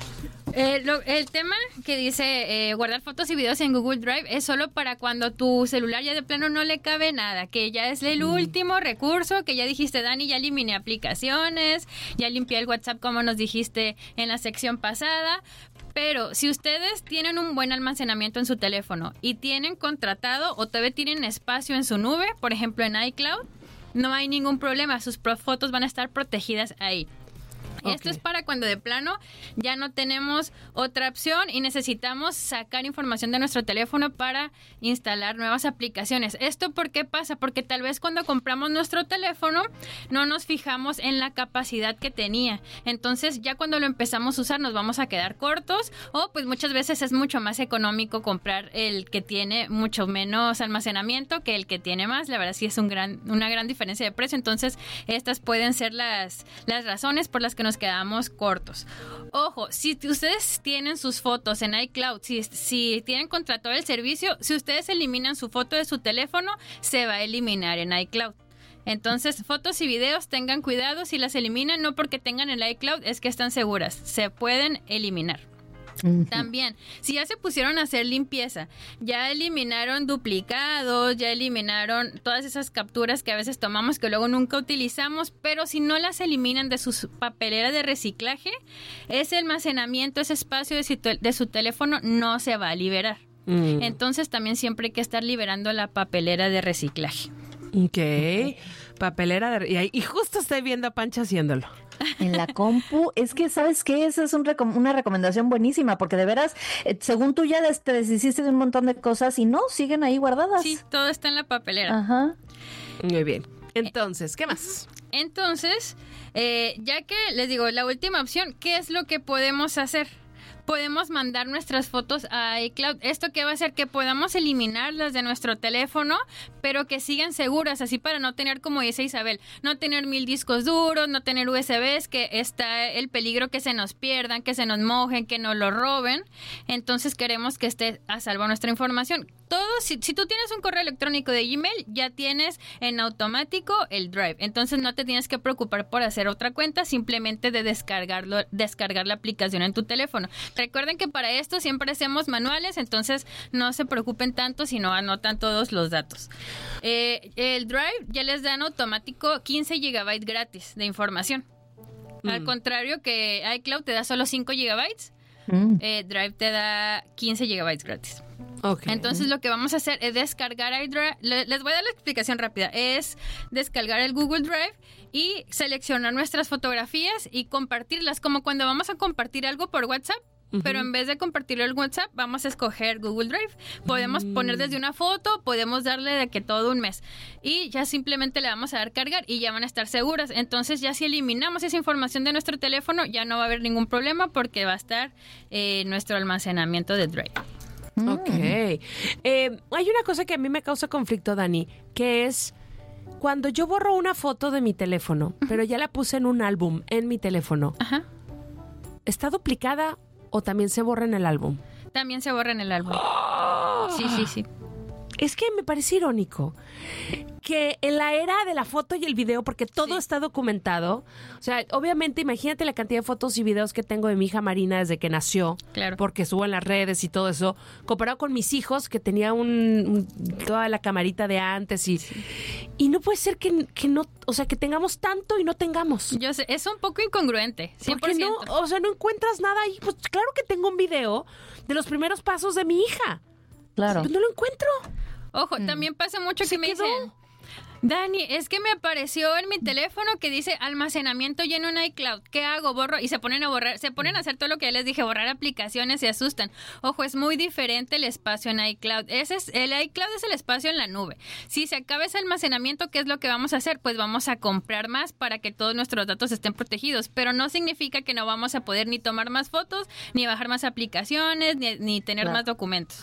eh, lo, el tema que dice eh, guardar fotos y videos en Google Drive es solo para cuando tu celular ya de plano no le cabe nada, que ya es el mm. último recurso, que ya dijiste, Dani, ya eliminé aplicaciones, ya limpié el WhatsApp como nos dijiste en la sección pasada. Pero si ustedes tienen un buen almacenamiento en su teléfono y tienen contratado o todavía tienen espacio en su nube, por ejemplo en iCloud, no hay ningún problema, sus fotos van a estar protegidas ahí. Okay. Esto es para cuando de plano ya no tenemos otra opción y necesitamos sacar información de nuestro teléfono para instalar nuevas aplicaciones. ¿Esto por qué pasa? Porque tal vez cuando compramos nuestro teléfono no nos fijamos en la capacidad que tenía. Entonces ya cuando lo empezamos a usar nos vamos a quedar cortos o pues muchas veces es mucho más económico comprar el que tiene mucho menos almacenamiento que el que tiene más. La verdad sí es un gran, una gran diferencia de precio. Entonces estas pueden ser las, las razones por las que nos quedamos cortos. Ojo, si ustedes tienen sus fotos en iCloud, si, si tienen contratado el servicio, si ustedes eliminan su foto de su teléfono, se va a eliminar en iCloud. Entonces, fotos y videos, tengan cuidado, si las eliminan, no porque tengan el iCloud, es que están seguras, se pueden eliminar. Uh-huh. También, si ya se pusieron a hacer limpieza, ya eliminaron duplicados, ya eliminaron todas esas capturas que a veces tomamos que luego nunca utilizamos, pero si no las eliminan de su papelera de reciclaje, ese almacenamiento, ese espacio de su, de su teléfono no se va a liberar. Uh-huh. Entonces también siempre hay que estar liberando la papelera de reciclaje. Ok, papelera de... Y, y justo estoy viendo a Pancha haciéndolo. En la compu, es que, ¿sabes qué? Esa es un recom- una recomendación buenísima, porque de veras, eh, según tú ya des- te deshiciste de un montón de cosas y no, siguen ahí guardadas. Sí, todo está en la papelera. Ajá. Muy bien. Entonces, ¿qué más? Entonces, eh, ya que les digo, la última opción, ¿qué es lo que podemos hacer? Podemos mandar nuestras fotos a iCloud. ¿Esto qué va a hacer? Que podamos eliminarlas de nuestro teléfono, pero que sigan seguras, así para no tener, como dice Isabel, no tener mil discos duros, no tener U S Bs, que está el peligro que se nos pierdan, que se nos mojen, que nos lo roben. Entonces queremos que esté a salvo nuestra información. Todo, si, si tú tienes un correo electrónico de Gmail, ya tienes en automático el Drive. Entonces no te tienes que preocupar por hacer otra cuenta, simplemente de descargarlo, descargar la aplicación en tu teléfono. Recuerden que para esto siempre hacemos manuales, entonces no se preocupen tanto si no anotan todos los datos. Eh, el Drive ya les da en automático quince gigabytes gratis de información. Mm. Al contrario que iCloud te da solo cinco gigabytes, mm. eh, Drive te da quince gigabytes gratis. Okay. Entonces lo que vamos a hacer es descargar iDrive. Les voy a dar la explicación rápida. Es descargar el Google Drive y seleccionar nuestras fotografías y compartirlas, como cuando vamos a compartir algo por WhatsApp. Uh-huh. Pero en vez de compartirlo en WhatsApp, vamos a escoger Google Drive. Podemos mm. poner desde una foto, podemos darle de que todo un mes. Y ya simplemente le vamos a dar cargar y ya van a estar seguras. Entonces ya si eliminamos esa información de nuestro teléfono, ya no va a haber ningún problema porque va a estar eh, nuestro almacenamiento de Drive. Ok. Eh, hay una cosa que a mí me causa conflicto, Dani, que es cuando yo borro una foto de mi teléfono, uh-huh. pero ya la puse en un álbum en mi teléfono. Ajá. ¿Está duplicada o también se borra en el álbum? También se borra en el álbum. Oh. Sí, sí, sí. Es que me parece irónico que en la era de la foto y el video, porque todo sí. está documentado, o sea, obviamente imagínate la cantidad de fotos y videos que tengo de mi hija Marina desde que nació, claro. porque subo en las redes y todo eso, comparado con mis hijos que tenía un, un toda la camarita de antes y, sí. y no puede ser que, que no, o sea, que tengamos tanto y no tengamos. Yo sé, es un poco incongruente, cien por ciento. Porque no, o sea, no encuentras nada ahí, pues claro que tengo un video de los primeros pasos de mi hija. Claro. Pues no lo encuentro. Ojo, mm. también pasa mucho que me quedó? dicen, Dani, es que me apareció en mi teléfono que dice almacenamiento lleno en iCloud. ¿Qué hago? Borro. Y se ponen a borrar, se ponen a hacer todo lo que ya les dije, borrar aplicaciones, se asustan. Ojo, es muy diferente el espacio en iCloud. Ese es, el iCloud es el espacio en la nube. Si se acaba ese almacenamiento, ¿qué es lo que vamos a hacer? Pues vamos a comprar más para que todos nuestros datos estén protegidos. Pero no significa que no vamos a poder ni tomar más fotos, ni bajar más aplicaciones, ni, ni tener claro. más documentos.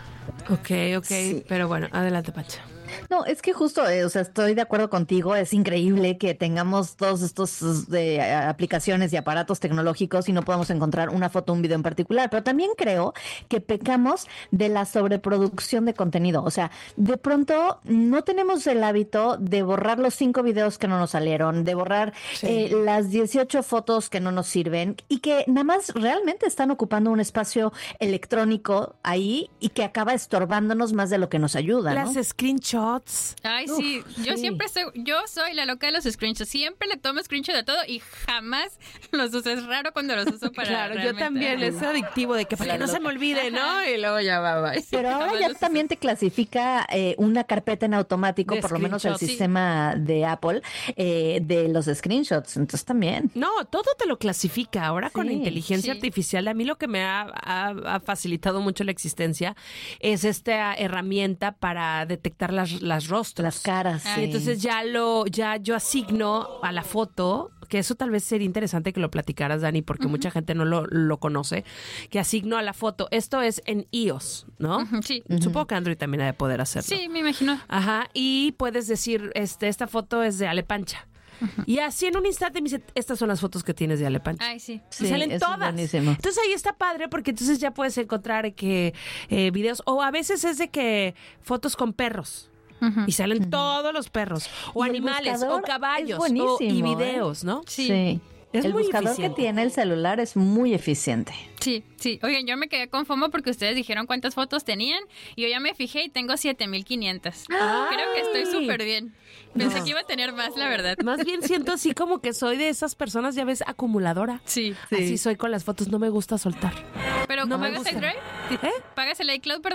Ok, ok, sí. Pero bueno, adelante, Pacha. No, es que justo, eh, o sea, estoy de acuerdo contigo, es increíble que tengamos todos estos de, eh, aplicaciones y aparatos tecnológicos y no podamos encontrar una foto o un video en particular, pero también creo que pecamos de la sobreproducción de contenido, o sea, de pronto no tenemos el hábito de borrar los cinco videos que no nos salieron, de borrar sí. eh, las dieciocho fotos que no nos sirven y que nada más realmente están ocupando un espacio electrónico ahí y que acaba estorbándonos más de lo que nos ayuda, ¿no? Las screenshots. Ay, sí. Uf, yo sí. siempre soy, yo soy la loca de los screenshots. Siempre le tomo screenshot de todo y jamás los uso. Es raro cuando los uso para Claro, realmente... yo también. Es adictivo de que para que no se me olvide, ¿no? Y luego ya va, va. Pero ahora ya también te clasifica eh, una carpeta en automático, de por lo menos el sí. sistema de Apple, eh, de los screenshots. Entonces también. No, todo te lo clasifica. Ahora sí, con la inteligencia sí. artificial, a mí lo que me ha, ha, ha facilitado mucho la existencia es esta herramienta para detectar las las rostros, las caras. Sí. Entonces ya lo, ya yo asigno a la foto, que eso tal vez sería interesante que lo platicaras, Dani, porque uh-huh. mucha gente no lo, lo conoce, que asigno a la foto. Esto es en iOS, ¿no? Uh-huh, sí. Supongo uh-huh. que Android también ha de poder hacerlo. Sí, me imagino. Ajá, y puedes decir, este, esta foto es de Ale Pancha. Uh-huh. Y así en un instante me dice, estas son las fotos que tienes de Ale Pancha. Ay, sí. Y sí, salen todas. Entonces ahí está padre porque entonces ya puedes encontrar que eh, videos, o a veces es de que fotos con perros. Uh-huh. Y salen uh-huh. todos los perros, o animales, o caballos, o, y videos, ¿no? Sí. sí. Es el muy buscador eficiente. Que tiene el celular es muy eficiente. Sí, sí. Oigan, yo me quedé con FOMO porque ustedes dijeron cuántas fotos tenían y yo ya me fijé y tengo siete mil quinientas. Creo que estoy súper bien. Pensé no. que iba a tener más, la verdad. Más bien siento así como que soy de esas personas, ya ves, acumuladora. Sí. sí. Así soy con las fotos, no me gusta soltar. ¿Pero no pagas el Drive? ¿Eh? ¿Pagas el iCloud, perdón?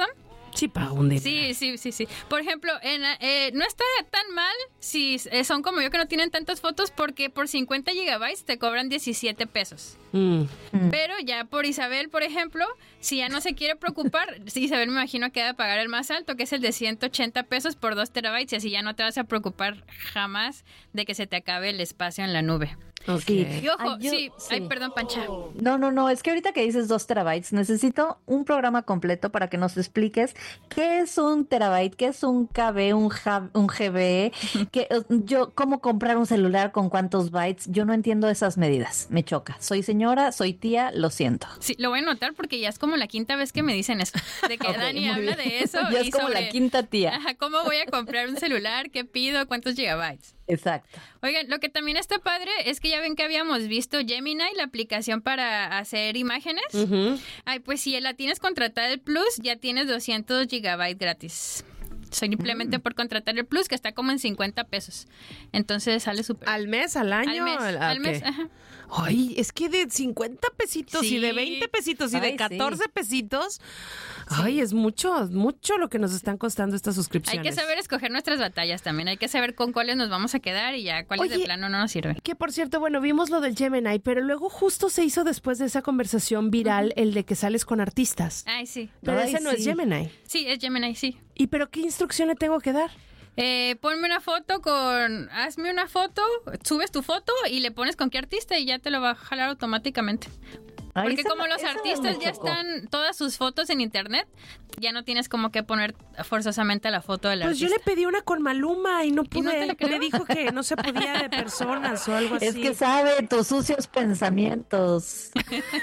Sí, pago un dinero. Sí, sí, sí, sí. Por ejemplo, en, eh, no está tan mal si eh, son como yo que no tienen tantas fotos porque por cincuenta gigabytes te cobran diecisiete pesos. Mm. Pero ya por Isabel, por ejemplo, si ya no se quiere preocupar, sí, Isabel me imagino que va a pagar el más alto, que es el de ciento ochenta pesos por dos terabytes y así ya no te vas a preocupar jamás de que se te acabe el espacio en la nube. Okay. Y ojo, Ay, yo- sí, sí. ay, perdón, Pancha. No, no, no, es que ahorita que dices dos terabytes, necesito un programa completo para que nos expliques qué es un terabyte, qué es un K B, un, J- un G B, que, eh, yo, cómo comprar un celular con cuántos bytes. Yo no entiendo esas medidas, me choca. Soy señora, soy tía, lo siento. Sí, lo voy a notar porque ya es como la quinta vez que me dicen eso, de que Ok, Dani muy habla bien. de eso. Ya y es como sobre, la quinta tía. Ajá, ¿cómo voy a comprar un celular? ¿Qué pido? ¿Cuántos gigabytes? Exacto. Oigan, lo que también está padre es que ya ven que habíamos visto Gemini, la aplicación para hacer imágenes. Ujú. Ay, pues si la tienes contratada el Plus, ya tienes doscientos gigabytes gratis. Simplemente Mm. por contratar el Plus, que está como en cincuenta pesos. Entonces sale súper. ¿Al mes, al año? Al mes, Al- ah, al mes, ok. ajá. Ay, es que de cincuenta pesitos y de Sí. veinte pesitos y Ay, de sí. catorce pesitos. Ay, es mucho, mucho lo que nos están costando estas Hay suscripciones. que saber escoger nuestras batallas también. Hay que saber con cuáles nos vamos a quedar y ya cuáles Oye, de plano no nos sirven. Que por cierto, bueno, vimos lo del Gemini, pero luego justo se hizo después de esa conversación viral el de que sales con artistas. Ay, sí. Pero Ay, ese no es sí. Gemini. Sí, es Gemini, sí. ¿Y pero qué instrucción le tengo que dar? Eh, ponme una foto con... Hazme una foto, subes tu foto y le pones con qué artista y ya te lo va a jalar automáticamente. Ay, Porque esa- como los esa artistas me ya chocó. están todas sus fotos en internet, ya no tienes como que poner forzosamente la foto del Pues yo artista. le pedí una con Maluma y no ¿Y no pude. te la creo? Me dijo que no se podía de personas o algo así. Es que sabe tus sucios pensamientos.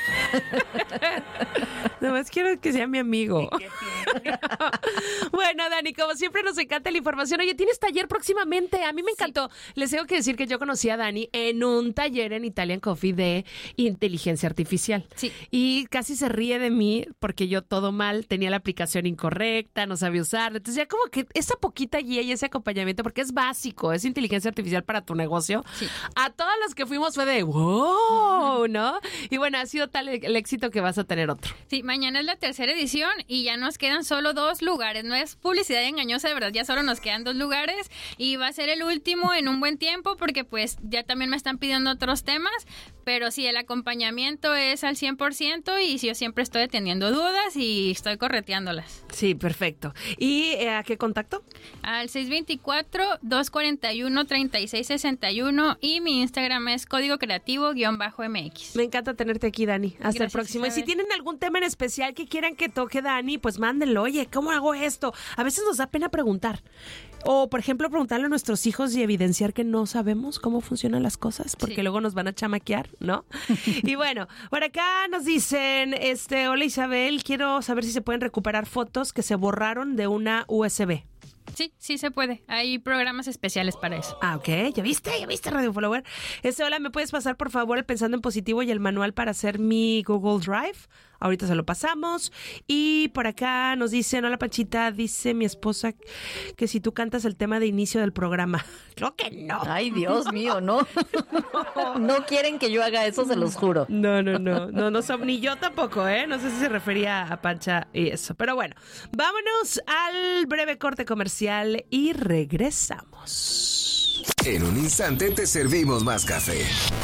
Nomás quiero que sea mi amigo. Bueno, Dani, como siempre nos encanta la información. Oye, tienes taller próximamente. A mí me encantó. Les tengo que decir que yo conocí a Dani en un taller en Italian Coffee de inteligencia artificial. Sí. Y casi se ríe de mí porque yo todo mal, tenía la aplicación incorrecta, no sabía usarla. Entonces ya como que esa poquita guía y ese acompañamiento, porque es básico, es inteligencia artificial para tu negocio. Sí. A todas las que fuimos fue de wow, ¿no? Y bueno, ha sido tal el éxito que vas a tener otro. Sí, mañana es la tercera edición y ya nos quedan solo dos lugares. No es publicidad engañosa, de verdad, ya solo nos quedan dos lugares y va a ser el último en un buen tiempo porque pues ya también me están pidiendo otros temas, pero sí, el acompañamiento es al cien por ciento y sí, yo siempre estoy atendiendo dudas y estoy correteándolas. Sí, perfecto. ¿Y eh, a qué contacto? Al seis dos cuatro, dos cuatro uno, tres seis seis uno y mi Instagram es código creativo-M X. Me encanta tenerte aquí, Dani. Hasta el Gracias, próximo. Y si Isabel. tienen algún tema en especial que quieran que toque Dani, pues mándenlo. Oye, ¿cómo hago esto? A veces nos da pena preguntar. O, por ejemplo, preguntarle a nuestros hijos y evidenciar que no sabemos cómo funcionan las cosas, porque Sí. luego nos van a chamaquear, ¿no? Y bueno, por acá nos dicen, este, hola Isabel, quiero saber si se pueden recuperar fotos que se borraron de una U S B. Sí, sí se puede. Hay programas especiales para eso. Ah, ok. ¿Ya viste? ¿Ya viste, Radio Follower? Este, hola, ¿me puedes pasar, por favor, el Pensando en Positivo y el manual para hacer mi Google Drive? Ahorita se lo pasamos. Y por acá nos dicen, hola, Panchita, dice mi esposa que si tú cantas el tema de inicio del programa. Creo que no. Ay, Dios mío, no. No quieren que yo haga eso, se los juro. No, no, no, no, no, som- ni yo tampoco, ¿eh? No sé si se refería a Pancha y eso. Pero bueno, vámonos al breve corte comercial y regresamos. En un instante te servimos más café.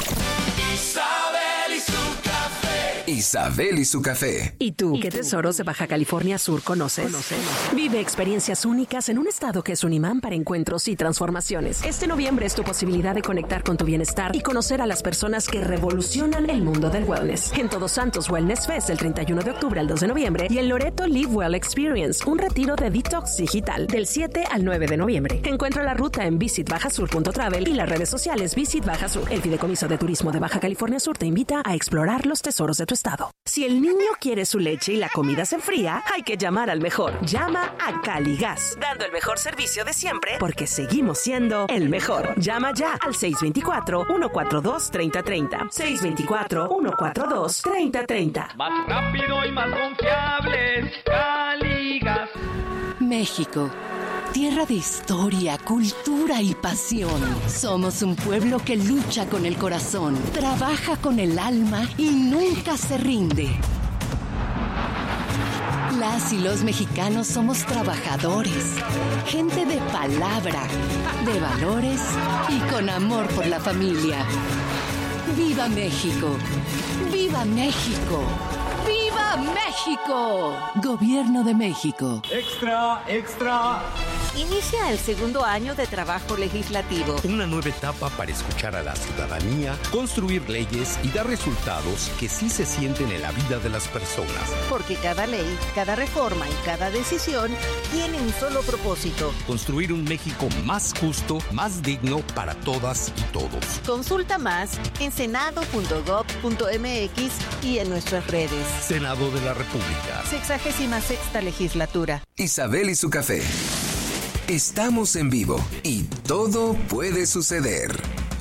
Isabel y su café. Isabel y su café. ¿Y tú qué tesoros de Baja California Sur conoces? Vive experiencias únicas en un estado que es un imán para encuentros y transformaciones. Este noviembre es tu posibilidad de conectar con tu bienestar y conocer a las personas que revolucionan el mundo del wellness. En Todos Santos Wellness Fest el treinta y uno de octubre al dos de noviembre y en Loreto Live Well Experience, un retiro de detox digital del siete al nueve de noviembre. Encuentra la ruta en visit baja sur punto travel y las redes sociales Visit Baja Sur. El Fideicomiso de Turismo de Baja California Sur te invita a explorar los tesoros de tu estado. Si el niño quiere su leche y la comida se enfría, hay que llamar al mejor. Llama a Caligas, dando el mejor servicio de siempre porque seguimos siendo el mejor. Llama ya al seis dos cuatro, uno cuatro dos, tres cero tres cero. seis dos cuatro, uno cuatro dos, tres cero tres cero. Más rápido y más confiables, Caligas. México, tierra de historia, cultura y pasión. Somos un pueblo que lucha con el corazón, trabaja con el alma y nunca se rinde. Las y los mexicanos somos trabajadores, gente de palabra, de valores y con amor por la familia. ¡Viva México! ¡Viva México! ¡Viva México! Gobierno de México. Extra, extra. Inicia el segundo año de trabajo legislativo. Una nueva etapa para escuchar a la ciudadanía, construir leyes y dar resultados que sí se sienten en la vida de las personas. Porque cada ley, cada reforma y cada decisión tiene un solo propósito. Construir un México más justo, más digno para todas y todos. Consulta más en senado punto gob punto eme equis y en nuestras redes. Senado de la República. Sexagésima sexta legislatura. Isabel y su café. Estamos en vivo y todo puede suceder.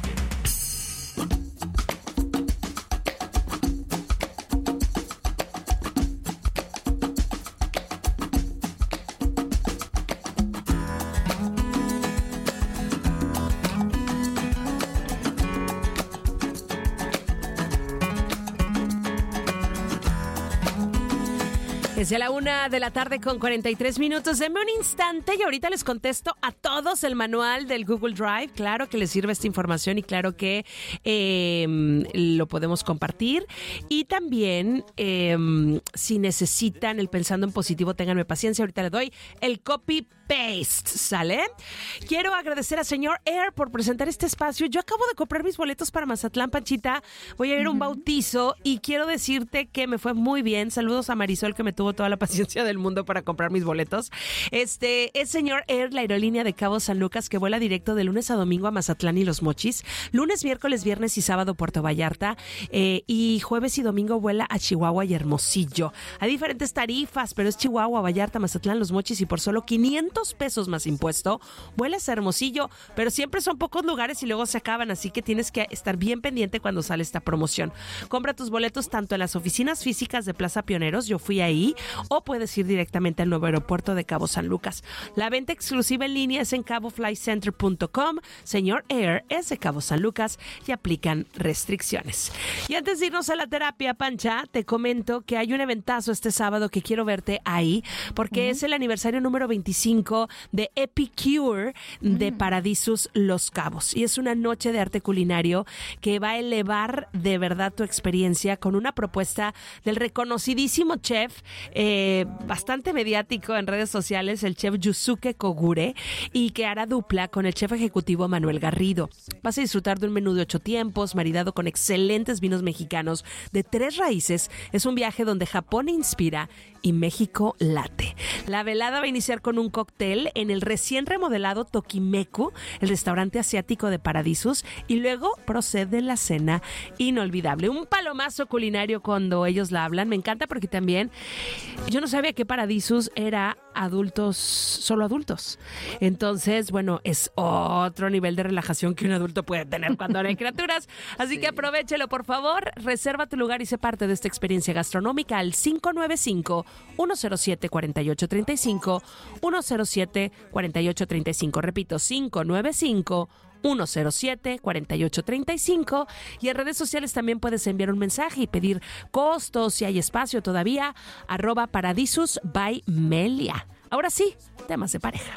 Desde la una de la tarde con cuarenta y tres minutos. Denme un instante y ahorita les contesto a todos el manual del Google Drive. Claro que les sirve esta información y claro que eh, lo podemos compartir. Y también, eh, si necesitan el Pensando en Positivo, ténganme paciencia. Ahorita les doy el copy-paste, ¿sale? Quiero agradecer a Señor Air por presentar este espacio. Yo acabo de comprar mis boletos para Mazatlán, Panchita. Voy a ir a un bautizo y quiero decirte que me fue muy bien. Saludos a Marisol, que me tuvo toda la paciencia del mundo para comprar mis boletos. Este es Señor Air, la aerolínea de Cabo San Lucas, que vuela directo de lunes a domingo a Mazatlán y Los Mochis, lunes, miércoles, viernes y sábado Puerto Vallarta, eh, y jueves y domingo vuela a Chihuahua y Hermosillo. Hay diferentes tarifas, pero es Chihuahua, Vallarta, Mazatlán, Los Mochis, y por solo quinientos pesos más impuesto vuelas a Hermosillo, pero siempre son pocos lugares y luego se acaban, así que tienes que estar bien pendiente cuando sale esta promoción. Compra tus boletos tanto en las oficinas físicas de Plaza Pioneros, yo fui ahí, o puedes ir directamente al nuevo aeropuerto de Cabo San Lucas. La venta exclusiva en línea es en cabo fly center punto com. Señor Air es de Cabo San Lucas y aplican restricciones. Y antes de irnos a la terapia, Pancha, te comento que hay un eventazo este sábado que quiero verte ahí, porque uh-huh. es el aniversario número veinticinco de Epicure de uh-huh. Paradisus Los Cabos. Y es una noche de arte culinario que va a elevar de verdad tu experiencia con una propuesta del reconocidísimo chef, Eh, bastante mediático en redes sociales, el chef Yusuke Kogure, y que hará dupla con el chef ejecutivo Manuel Garrido. Vas a disfrutar de un menú de ocho tiempos, maridado con excelentes vinos mexicanos de tres raíces. Es un viaje donde Japón inspira y México late. La velada va a iniciar con un cóctel en el recién remodelado Tokimeku, el restaurante asiático de Paradisus, y luego procede la cena inolvidable. Un palomazo culinario cuando ellos la hablan. Me encanta porque también yo no sabía que Paradisus era adultos, solo adultos. Entonces, bueno, es otro nivel de relajación que un adulto puede tener cuando no hay criaturas. Así sí. que aprovéchelo, por favor. Reserva tu lugar y sé parte de esta experiencia gastronómica al cinco nueve cinco, uno cero siete, cuatro ocho tres cinco, uno cero siete, cuatro ocho tres cinco. Repito, cinco nueve cinco, uno cero siete, cuatro ocho tres cinco, y en redes sociales también puedes enviar un mensaje y pedir costos si hay espacio todavía, arroba Paradisus by Melia. Ahora sí, temas de pareja.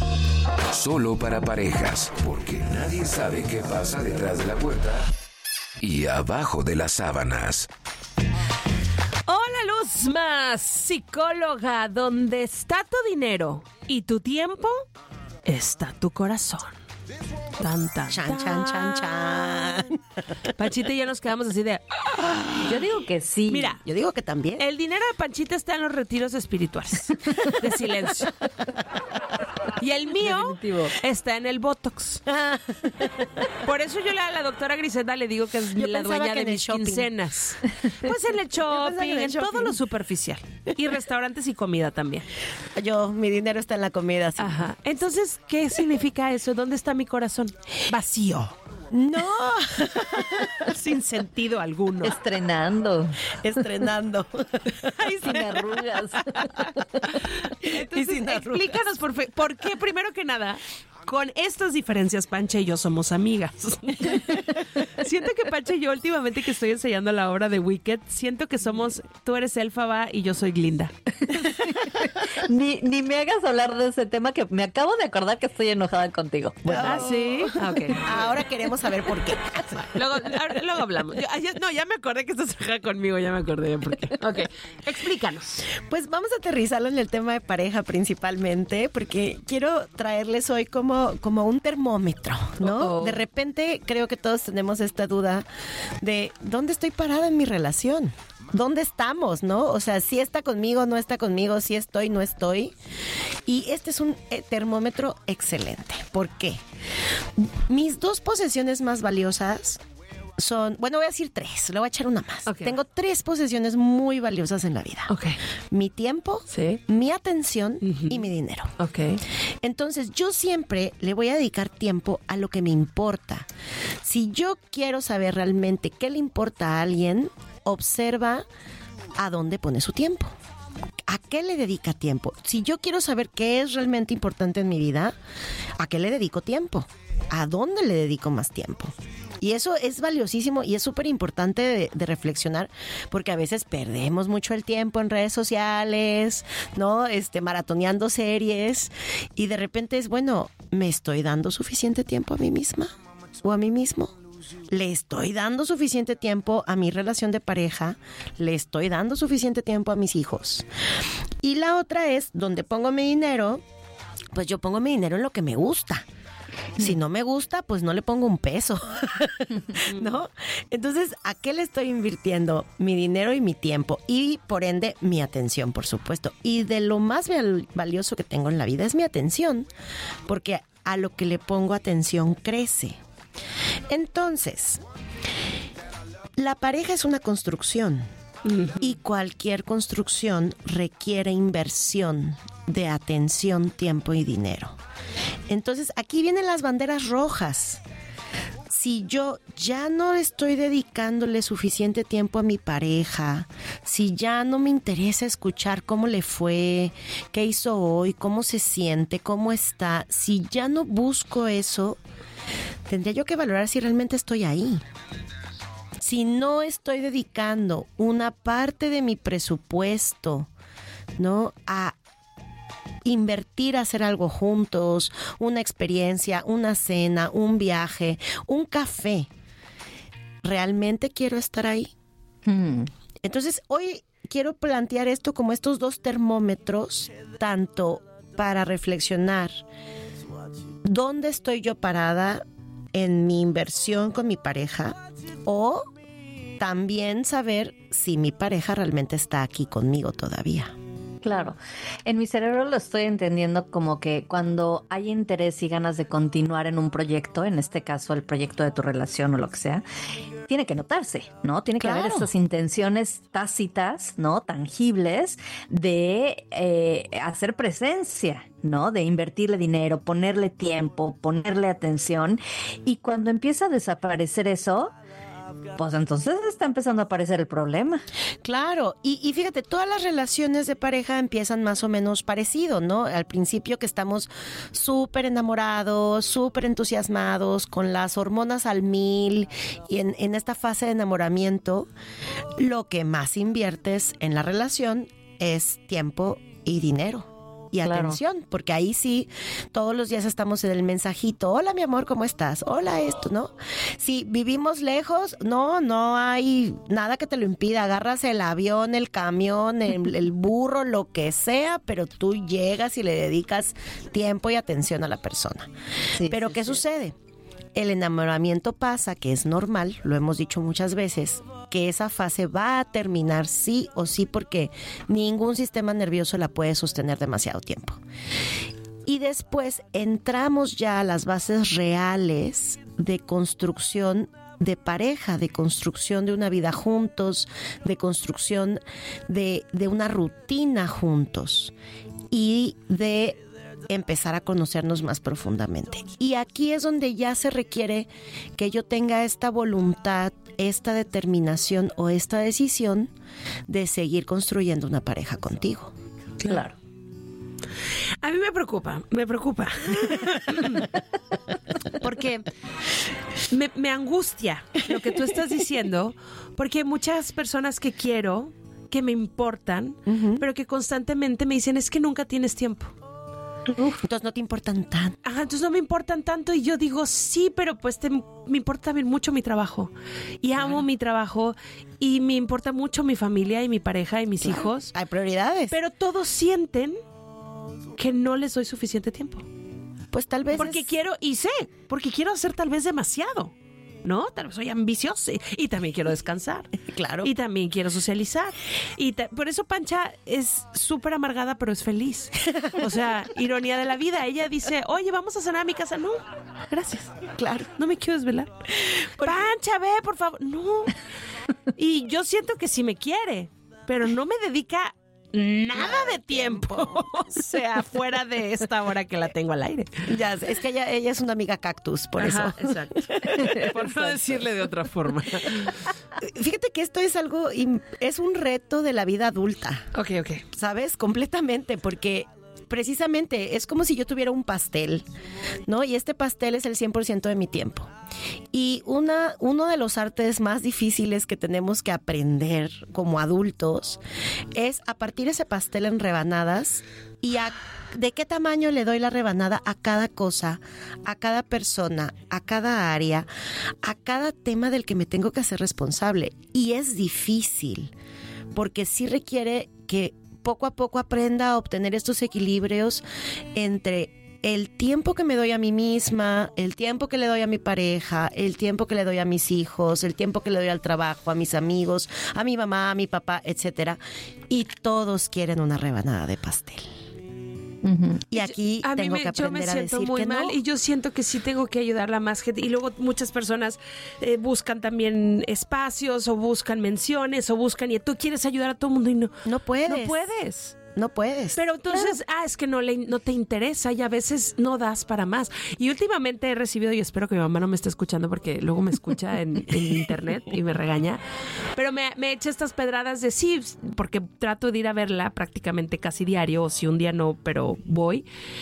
Solo para parejas, porque nadie sabe qué pasa detrás de la puerta y abajo de las sábanas. Hola Luzma, psicóloga. Donde está tu dinero y tu tiempo, está tu corazón. Tan, tan, chan, chan, chan, chan. Panchita y ya nos quedamos así de... Yo digo que sí. Mira, yo digo que también. El dinero de Panchita está en los retiros espirituales de silencio. Y el mío Definitivo. está en el Botox. Por eso yo a la doctora Griselda le digo que es yo la dueña de mis shopping. quincenas. Pues en el shopping, en, el en shopping. todo lo superficial. Y restaurantes y comida también. Yo, mi dinero está en la comida. Sí. Ajá. Entonces, ¿qué significa eso? ¿Dónde está mi corazón? Vacío. No. Sin sentido alguno. Estrenando. Estrenando. Ay, sin arrugas. Entonces, sin explícanos, por, fe, ¿por qué, primero que nada, con estas diferencias, Pancha y yo somos amigas. Siento que Pancha y yo últimamente que estoy enseñando la obra de Wicked, siento que somos, tú eres Elfaba y yo soy Glinda. Ni, ni me hagas hablar de ese tema que me acabo de acordar que estoy enojada contigo. Bueno. Ah, ¿sí? Okay. Ahora queremos saber por qué. Luego, luego hablamos. Yo, ya, no, ya me acordé que estás enojada conmigo, ya me acordé de por qué. Ok, explícanos. Pues vamos a aterrizarlo en el tema de pareja principalmente, porque quiero traerles hoy como, como un termómetro, ¿no? Uh-oh. De repente creo que todos tenemos esta duda de ¿dónde estoy parada en mi relación? ¿Dónde estamos, no? O sea, si está conmigo, no está conmigo, si estoy, no estoy. Y este es un termómetro excelente. ¿Por qué? Mis dos posesiones más valiosas son, bueno, voy a decir tres, le voy a echar una más. Okay. Tengo tres posesiones muy valiosas en la vida. Okay. Mi tiempo, sí. mi atención uh-huh. y mi dinero. Okay. Entonces, yo siempre le voy a dedicar tiempo a lo que me importa. Si yo quiero saber realmente qué le importa a alguien, observa a dónde pone su tiempo. ¿A qué le dedica tiempo? Si yo quiero saber qué es realmente importante en mi vida, ¿a qué le dedico tiempo? ¿A dónde le dedico más tiempo? Y eso es valiosísimo y es súper importante de, de reflexionar, porque a veces perdemos mucho el tiempo en redes sociales, ¿no? Este, maratoneando series, y de repente es, bueno, ¿me estoy dando suficiente tiempo a mí misma o a mí mismo? ¿Le estoy dando suficiente tiempo a mi relación de pareja? ¿Le estoy dando suficiente tiempo a mis hijos? Y la otra es, donde pongo mi dinero, pues yo pongo mi dinero en lo que me gusta. Si no me gusta, pues no le pongo un peso, ¿no? Entonces, ¿a qué le estoy invirtiendo mi dinero y mi tiempo? Y, por ende, mi atención, por supuesto. Y de lo más valioso que tengo en la vida es mi atención, porque a lo que le pongo atención crece. Entonces, la pareja es una construcción uh-huh. y cualquier construcción requiere inversión de atención, tiempo y dinero. Entonces, aquí vienen las banderas rojas. Si yo ya no estoy dedicándole suficiente tiempo a mi pareja, si ya no me interesa escuchar cómo le fue, qué hizo hoy, cómo se siente, cómo está, si ya no busco eso, tendría yo que valorar si realmente estoy ahí. Si no estoy dedicando una parte de mi presupuesto, ¿no?, a invertir a hacer algo juntos, una experiencia, una cena, un viaje, un café, ¿realmente quiero estar ahí? Hmm. Entonces, hoy quiero plantear esto como estos dos termómetros, tanto para reflexionar dónde estoy yo parada en mi inversión con mi pareja, o también saber si mi pareja realmente está aquí conmigo todavía. Claro, en mi cerebro lo estoy entendiendo como que cuando hay interés y ganas de continuar en un proyecto, en este caso el proyecto de tu relación o lo que sea, tiene que notarse, ¿no? Tiene que claro. haber estas intenciones tácitas, ¿no?, tangibles de eh, hacer presencia, ¿no?, de invertirle dinero, ponerle tiempo, ponerle atención, y cuando empieza a desaparecer eso, pues entonces está empezando a aparecer el problema. Claro, y, y fíjate, todas las relaciones de pareja empiezan más o menos parecido, ¿no? Al principio que estamos súper enamorados, súper entusiasmados, con las hormonas al mil, y en, en esta fase de enamoramiento, lo que más inviertes en la relación es tiempo y dinero. Y atención, claro. porque ahí sí, todos los días estamos en el mensajito, hola mi amor, ¿cómo estás? Hola esto, ¿no? Si vivimos lejos, no, no hay nada que te lo impida, agarras el avión, el camión, el, el burro, lo que sea, pero tú llegas y le dedicas tiempo y atención a la persona. Sí, pero sí, ¿qué sí. sucede? El enamoramiento pasa, que es normal, lo hemos dicho muchas veces, que esa fase va a terminar sí o sí, porque ningún sistema nervioso la puede sostener demasiado tiempo. Y después entramos ya a las bases reales de construcción de pareja, de construcción de una vida juntos, de construcción de, de una rutina juntos y de empezar a conocernos más profundamente. Y aquí es donde ya se requiere que yo tenga esta voluntad, esta determinación o esta decisión de seguir construyendo una pareja contigo. Claro. A mí me preocupa, me preocupa. Porque me, me angustia lo que tú estás diciendo, porque hay muchas personas que quiero, que me importan, uh-huh. pero que constantemente me dicen, es que nunca tienes tiempo. Uf, entonces no te importan tanto. Ajá, entonces no me importan tanto y yo digo, sí, pero pues te, me importa también mucho mi trabajo. Y amo claro. mi trabajo y me importa mucho mi familia y mi pareja y mis claro. hijos. Hay prioridades. Pero todos sienten que no les doy suficiente tiempo. Pues tal vez Porque es... quiero, y sé, porque quiero hacer tal vez demasiado. ¿No? Tal vez soy ambiciosa y también quiero descansar. Claro. Y también quiero socializar. Y ta- por eso Pancha es súper amargada, pero es feliz. O sea, ironía de la vida. Ella dice, oye, vamos a cenar a mi casa. No, gracias. Claro. No me quiero desvelar. Porque... Pancha, ve, por favor. No. Y yo siento que sí me quiere, pero no me dedica nada de tiempo. O sea, fuera de esta hora que la tengo al aire. Ya, es que ella, ella es una amiga cactus, por Ajá, eso. Exacto. Por no decirle de otra forma. Fíjate que esto es algo, es un reto de la vida adulta. Ok, ok. ¿Sabes? Completamente, porque precisamente es como si yo tuviera un pastel, ¿no? Y este pastel es el cien por ciento de mi tiempo. Y una, uno de los artes más difíciles que tenemos que aprender como adultos es a partir ese pastel en rebanadas y a de qué tamaño le doy la rebanada a cada cosa, a cada persona, a cada área, a cada tema del que me tengo que hacer responsable. Y es difícil, porque sí requiere que poco a poco aprenda a obtener estos equilibrios entre el tiempo que me doy a mí misma, el tiempo que le doy a mi pareja, el tiempo que le doy a mis hijos, el tiempo que le doy al trabajo, a mis amigos, a mi mamá, a mi papá, etcétera. Y todos quieren una rebanada de pastel. Uh-huh. Y aquí a tengo mí me, que aprender yo me a siento decir muy que mal no. Y yo siento que sí tengo que ayudarla a más gente. Y luego muchas personas eh, buscan también espacios o buscan menciones o buscan y tú quieres ayudar a todo el mundo y no. No puedes. No puedes. No puedes. Pero entonces, claro. ah, es que no, le, no te interesa y a veces no das para más. Y últimamente he recibido, y espero que mi mamá no me esté escuchando porque luego me escucha en, en internet y me regaña, pero me, me echa estas pedradas de sí, porque trato de ir a verla prácticamente casi diario, o si un día no, pero voy.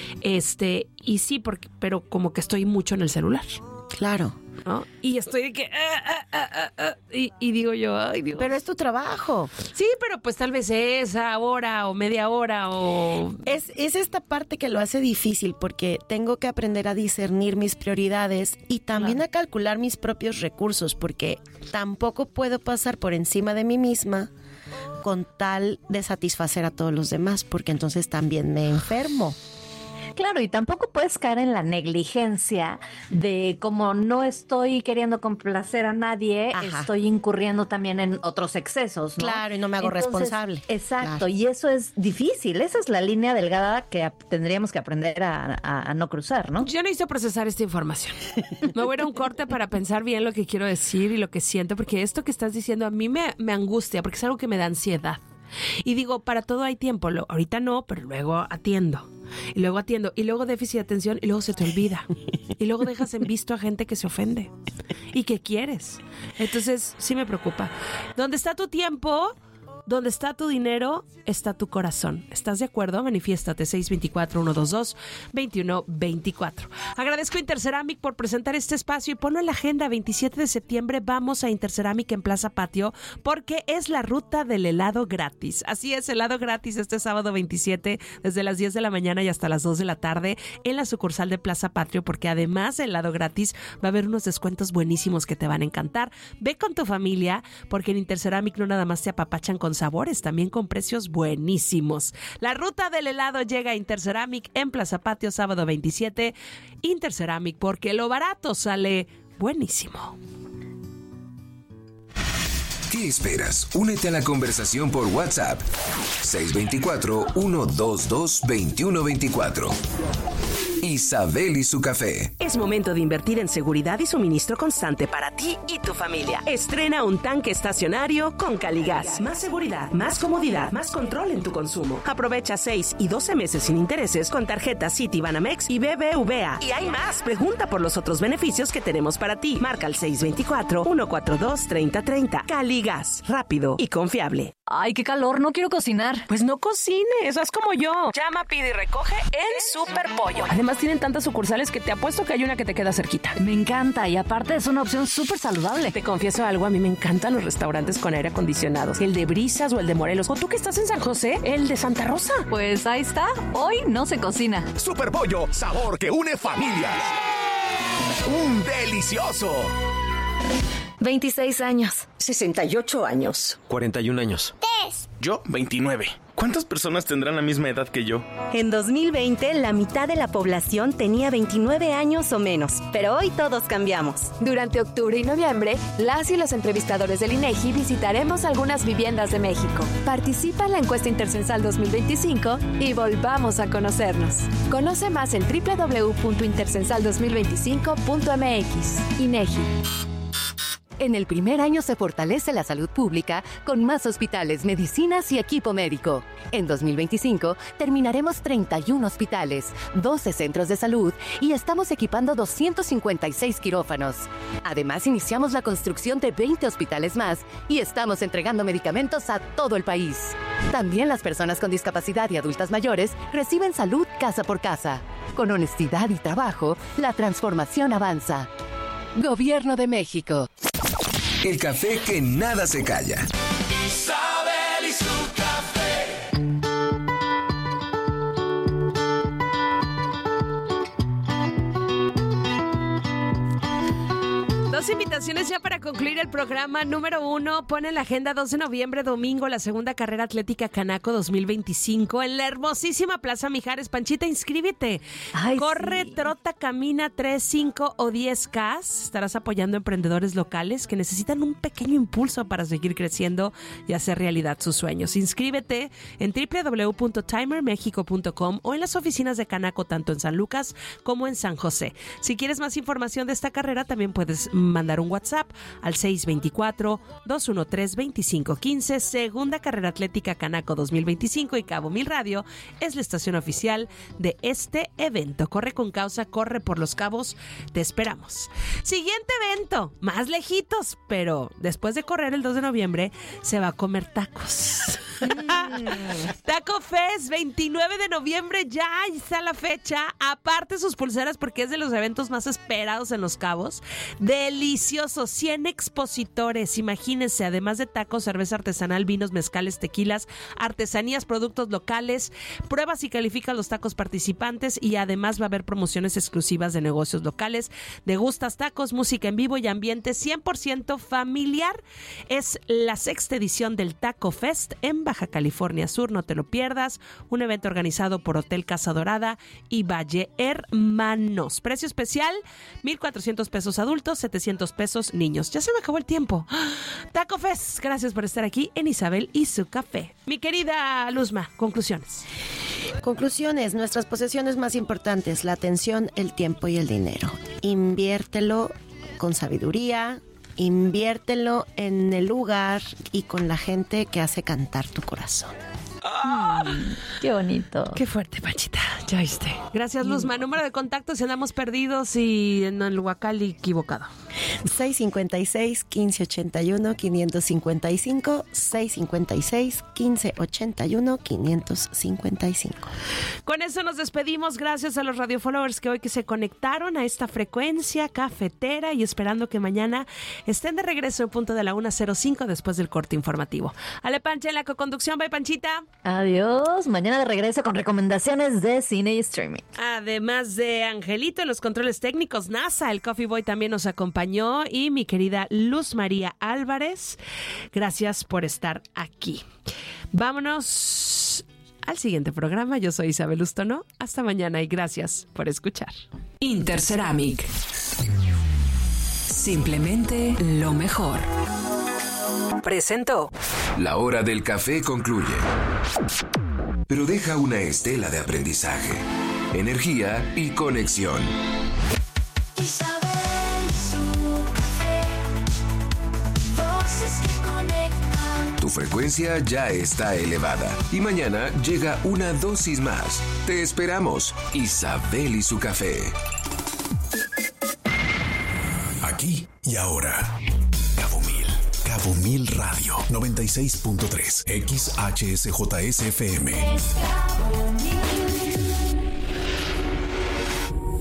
Este, y sí, porque, pero como que estoy mucho en el celular. Claro. ¿No? Y estoy de que ah, ah, ah, ah, y, y digo yo, ay Dios. Pero es tu trabajo. Sí, pero pues tal vez esa hora o media hora o... Es, es esta parte que lo hace difícil porque tengo que aprender a discernir mis prioridades y también claro. a calcular mis propios recursos porque tampoco puedo pasar por encima de mí misma con tal de satisfacer a todos los demás porque entonces también me enfermo. Claro, y tampoco puedes caer en la negligencia de como no estoy queriendo complacer a nadie, Ajá. estoy incurriendo también en otros excesos, ¿no? Claro, y no me hago Entonces, responsable. Exacto, claro. y eso es difícil. Esa es la línea delgada que tendríamos que aprender a, a, a no cruzar, ¿no? Yo necesito procesar esta información. Me voy a ir a un corte para pensar bien lo que quiero decir y lo que siento, porque esto que estás diciendo a mí me, me angustia, porque es algo que me da ansiedad. Y digo, para todo hay tiempo. Lo, ahorita no, pero luego atiendo. Y luego atiendo. Y luego déficit de atención. Y luego se te olvida. Y luego dejas en visto a gente que se ofende. ¿Y que quieres? Entonces, sí me preocupa. ¿Dónde está tu tiempo? Donde está tu dinero, está tu corazón. ¿Estás de acuerdo? Manifiéstate seis dos cuatro, uno dos dos, dos uno dos cuatro. Agradezco a Interceramic por presentar este espacio y ponlo en la agenda. veintisiete de septiembre vamos a Interceramic en Plaza Patio porque es la ruta del helado gratis. Así es, helado gratis este sábado veintisiete desde las diez de la mañana y hasta las dos de la tarde en la sucursal de Plaza Patio porque además del helado gratis va a haber unos descuentos buenísimos que te van a encantar. Ve con tu familia porque en Interceramic no nada más te apapachan con sabores, también con precios buenísimos. La ruta del helado llega a Interceramic en Plaza Patio, sábado veintisiete. Interceramic, porque lo barato sale buenísimo. ¿Qué esperas? Únete a la conversación por WhatsApp. seis dos cuatro, uno dos dos, dos uno dos cuatro. Isabel y su café. Es momento de invertir en seguridad y suministro constante para ti y tu familia. Estrena un tanque estacionario con Caligas. Más seguridad, más comodidad, más control en tu consumo. Aprovecha seis y doce meses sin intereses con tarjetas Citibanamex y B B V A. Y hay más. Pregunta por los otros beneficios que tenemos para ti. Marca al seis dos cuatro, uno cuatro dos, tres cero tres cero. Caligas. Rápido y confiable. Ay, qué calor, no quiero cocinar. Pues no cocines, haz como yo. Llama, pide y recoge en Superpollo. Además tienen tantas sucursales que te apuesto que hay una que te queda cerquita. Me encanta y aparte es una opción súper saludable. Te confieso algo, a mí me encantan los restaurantes con aire acondicionado. El de Brisas o el de Morelos. O tú que estás en San José, el de Santa Rosa. Pues ahí está, hoy no se cocina. Superpollo, sabor que une familias. ¡Un delicioso! veintiséis años. sesenta y ocho años. cuarenta y un años. Tres. Yo, veintinueve. ¿Cuántas personas tendrán la misma edad que yo? En dos mil veinte, la mitad de la población tenía veintinueve años o menos, pero hoy todos cambiamos. Durante octubre y noviembre, las y los entrevistadores del INEGI visitaremos algunas viviendas de México. Participa en la encuesta Intercensal dos mil veinticinco y volvamos a conocernos. Conoce más en doble u doble u doble u punto intercensal dos mil veinticinco punto m x. INEGI. En el primer año se fortalece la salud pública con más hospitales, medicinas y equipo médico. En dos mil veinticinco terminaremos treinta y uno hospitales, doce centros de salud y estamos equipando doscientos cincuenta y seis quirófanos. Además, iniciamos la construcción de veinte hospitales más y estamos entregando medicamentos a todo el país. También las personas con discapacidad y adultas mayores reciben salud casa por casa. Con honestidad y trabajo, la transformación avanza. Gobierno de México. El café que nada se calla. Isabel y su café. Dos invitaciones ya para concluir el programa. Número uno, pone en la agenda dos de noviembre, domingo, la segunda carrera atlética Canaco dos mil veinticinco en la hermosísima Plaza Mijares. Panchita, inscríbete. Ay, Corre, sí. Trota, camina tres, cinco o diez K. Estarás apoyando a emprendedores locales que necesitan un pequeño impulso para seguir creciendo y hacer realidad sus sueños. Inscríbete en doble u doble u doble u punto timer mexico punto com o en las oficinas de Canaco, tanto en San Lucas como en San José. Si quieres más información de esta carrera, también puedes mandar un WhatsApp al seis dos cuatro, dos uno tres, dos cinco uno cinco. Segunda carrera atlética Canaco dos mil veinticinco y Cabo Mil Radio es la estación oficial de este evento. Corre con causa, corre por los cabos. Te esperamos. Siguiente evento, más lejitos, pero después de correr el dos de noviembre se va a comer tacos. Taco Fest, veintinueve de noviembre, ya está la fecha. Aparte sus pulseras, porque es de los eventos más esperados en Los Cabos. Delicioso, cien expositores, imagínense, además de tacos, cerveza artesanal, vinos, mezcales, tequilas, artesanías, productos locales. Pruebas y califica los tacos participantes y además va a haber promociones exclusivas de negocios locales. Degustas tacos, música en vivo y ambiente cien por ciento familiar. Es la sexta edición del Taco Fest en Baja California Sur, no te lo pierdas. Un evento organizado por Hotel Casa Dorada y Valle Hermanos. Precio especial, mil cuatrocientos pesos adultos, setecientos pesos niños. Ya se me acabó el tiempo. Taco Fest, gracias por estar aquí en Isabel y su café. Mi querida Luzma, conclusiones. Conclusiones, nuestras posesiones más importantes, la atención, el tiempo y el dinero. Inviértelo con sabiduría, inviértelo en el lugar y con la gente que hace cantar tu corazón. Mm, qué bonito. Qué fuerte, Panchita. Ya viste. Gracias, Luzma. Número de contacto si andamos perdidos y en el Huacal equivocado. seis cinco seis, uno cinco ocho uno, cinco cinco cinco, seis cinco seis, uno cinco ocho uno, cinco cinco cinco. Con eso nos despedimos. Gracias a los radio followers que hoy que se conectaron a esta frecuencia cafetera y esperando que mañana estén de regreso en punto de la una cero cinco después del corte informativo. Ale Pancha en la coconducción. Bye, Panchita. Adiós. Mañana de regreso con recomendaciones de cine y streaming. Además de Angelito en los controles técnicos, NASA, el Coffee Boy también nos acompañó y mi querida Luz María Álvarez. Gracias por estar aquí. Vámonos al siguiente programa. Yo soy Isabel Ustono. Hasta mañana y gracias por escuchar. Interceramic. Simplemente lo mejor. Presentó. La hora del café concluye, pero deja una estela de aprendizaje, energía y conexión. Isabel y su café, voces que conectan. Tu frecuencia ya está elevada y mañana llega una dosis más. Te esperamos, Isabel y su café. Aquí y ahora. Cabo Mil, Cabo Mil Radio, noventa y seis punto tres, X H S J S F M.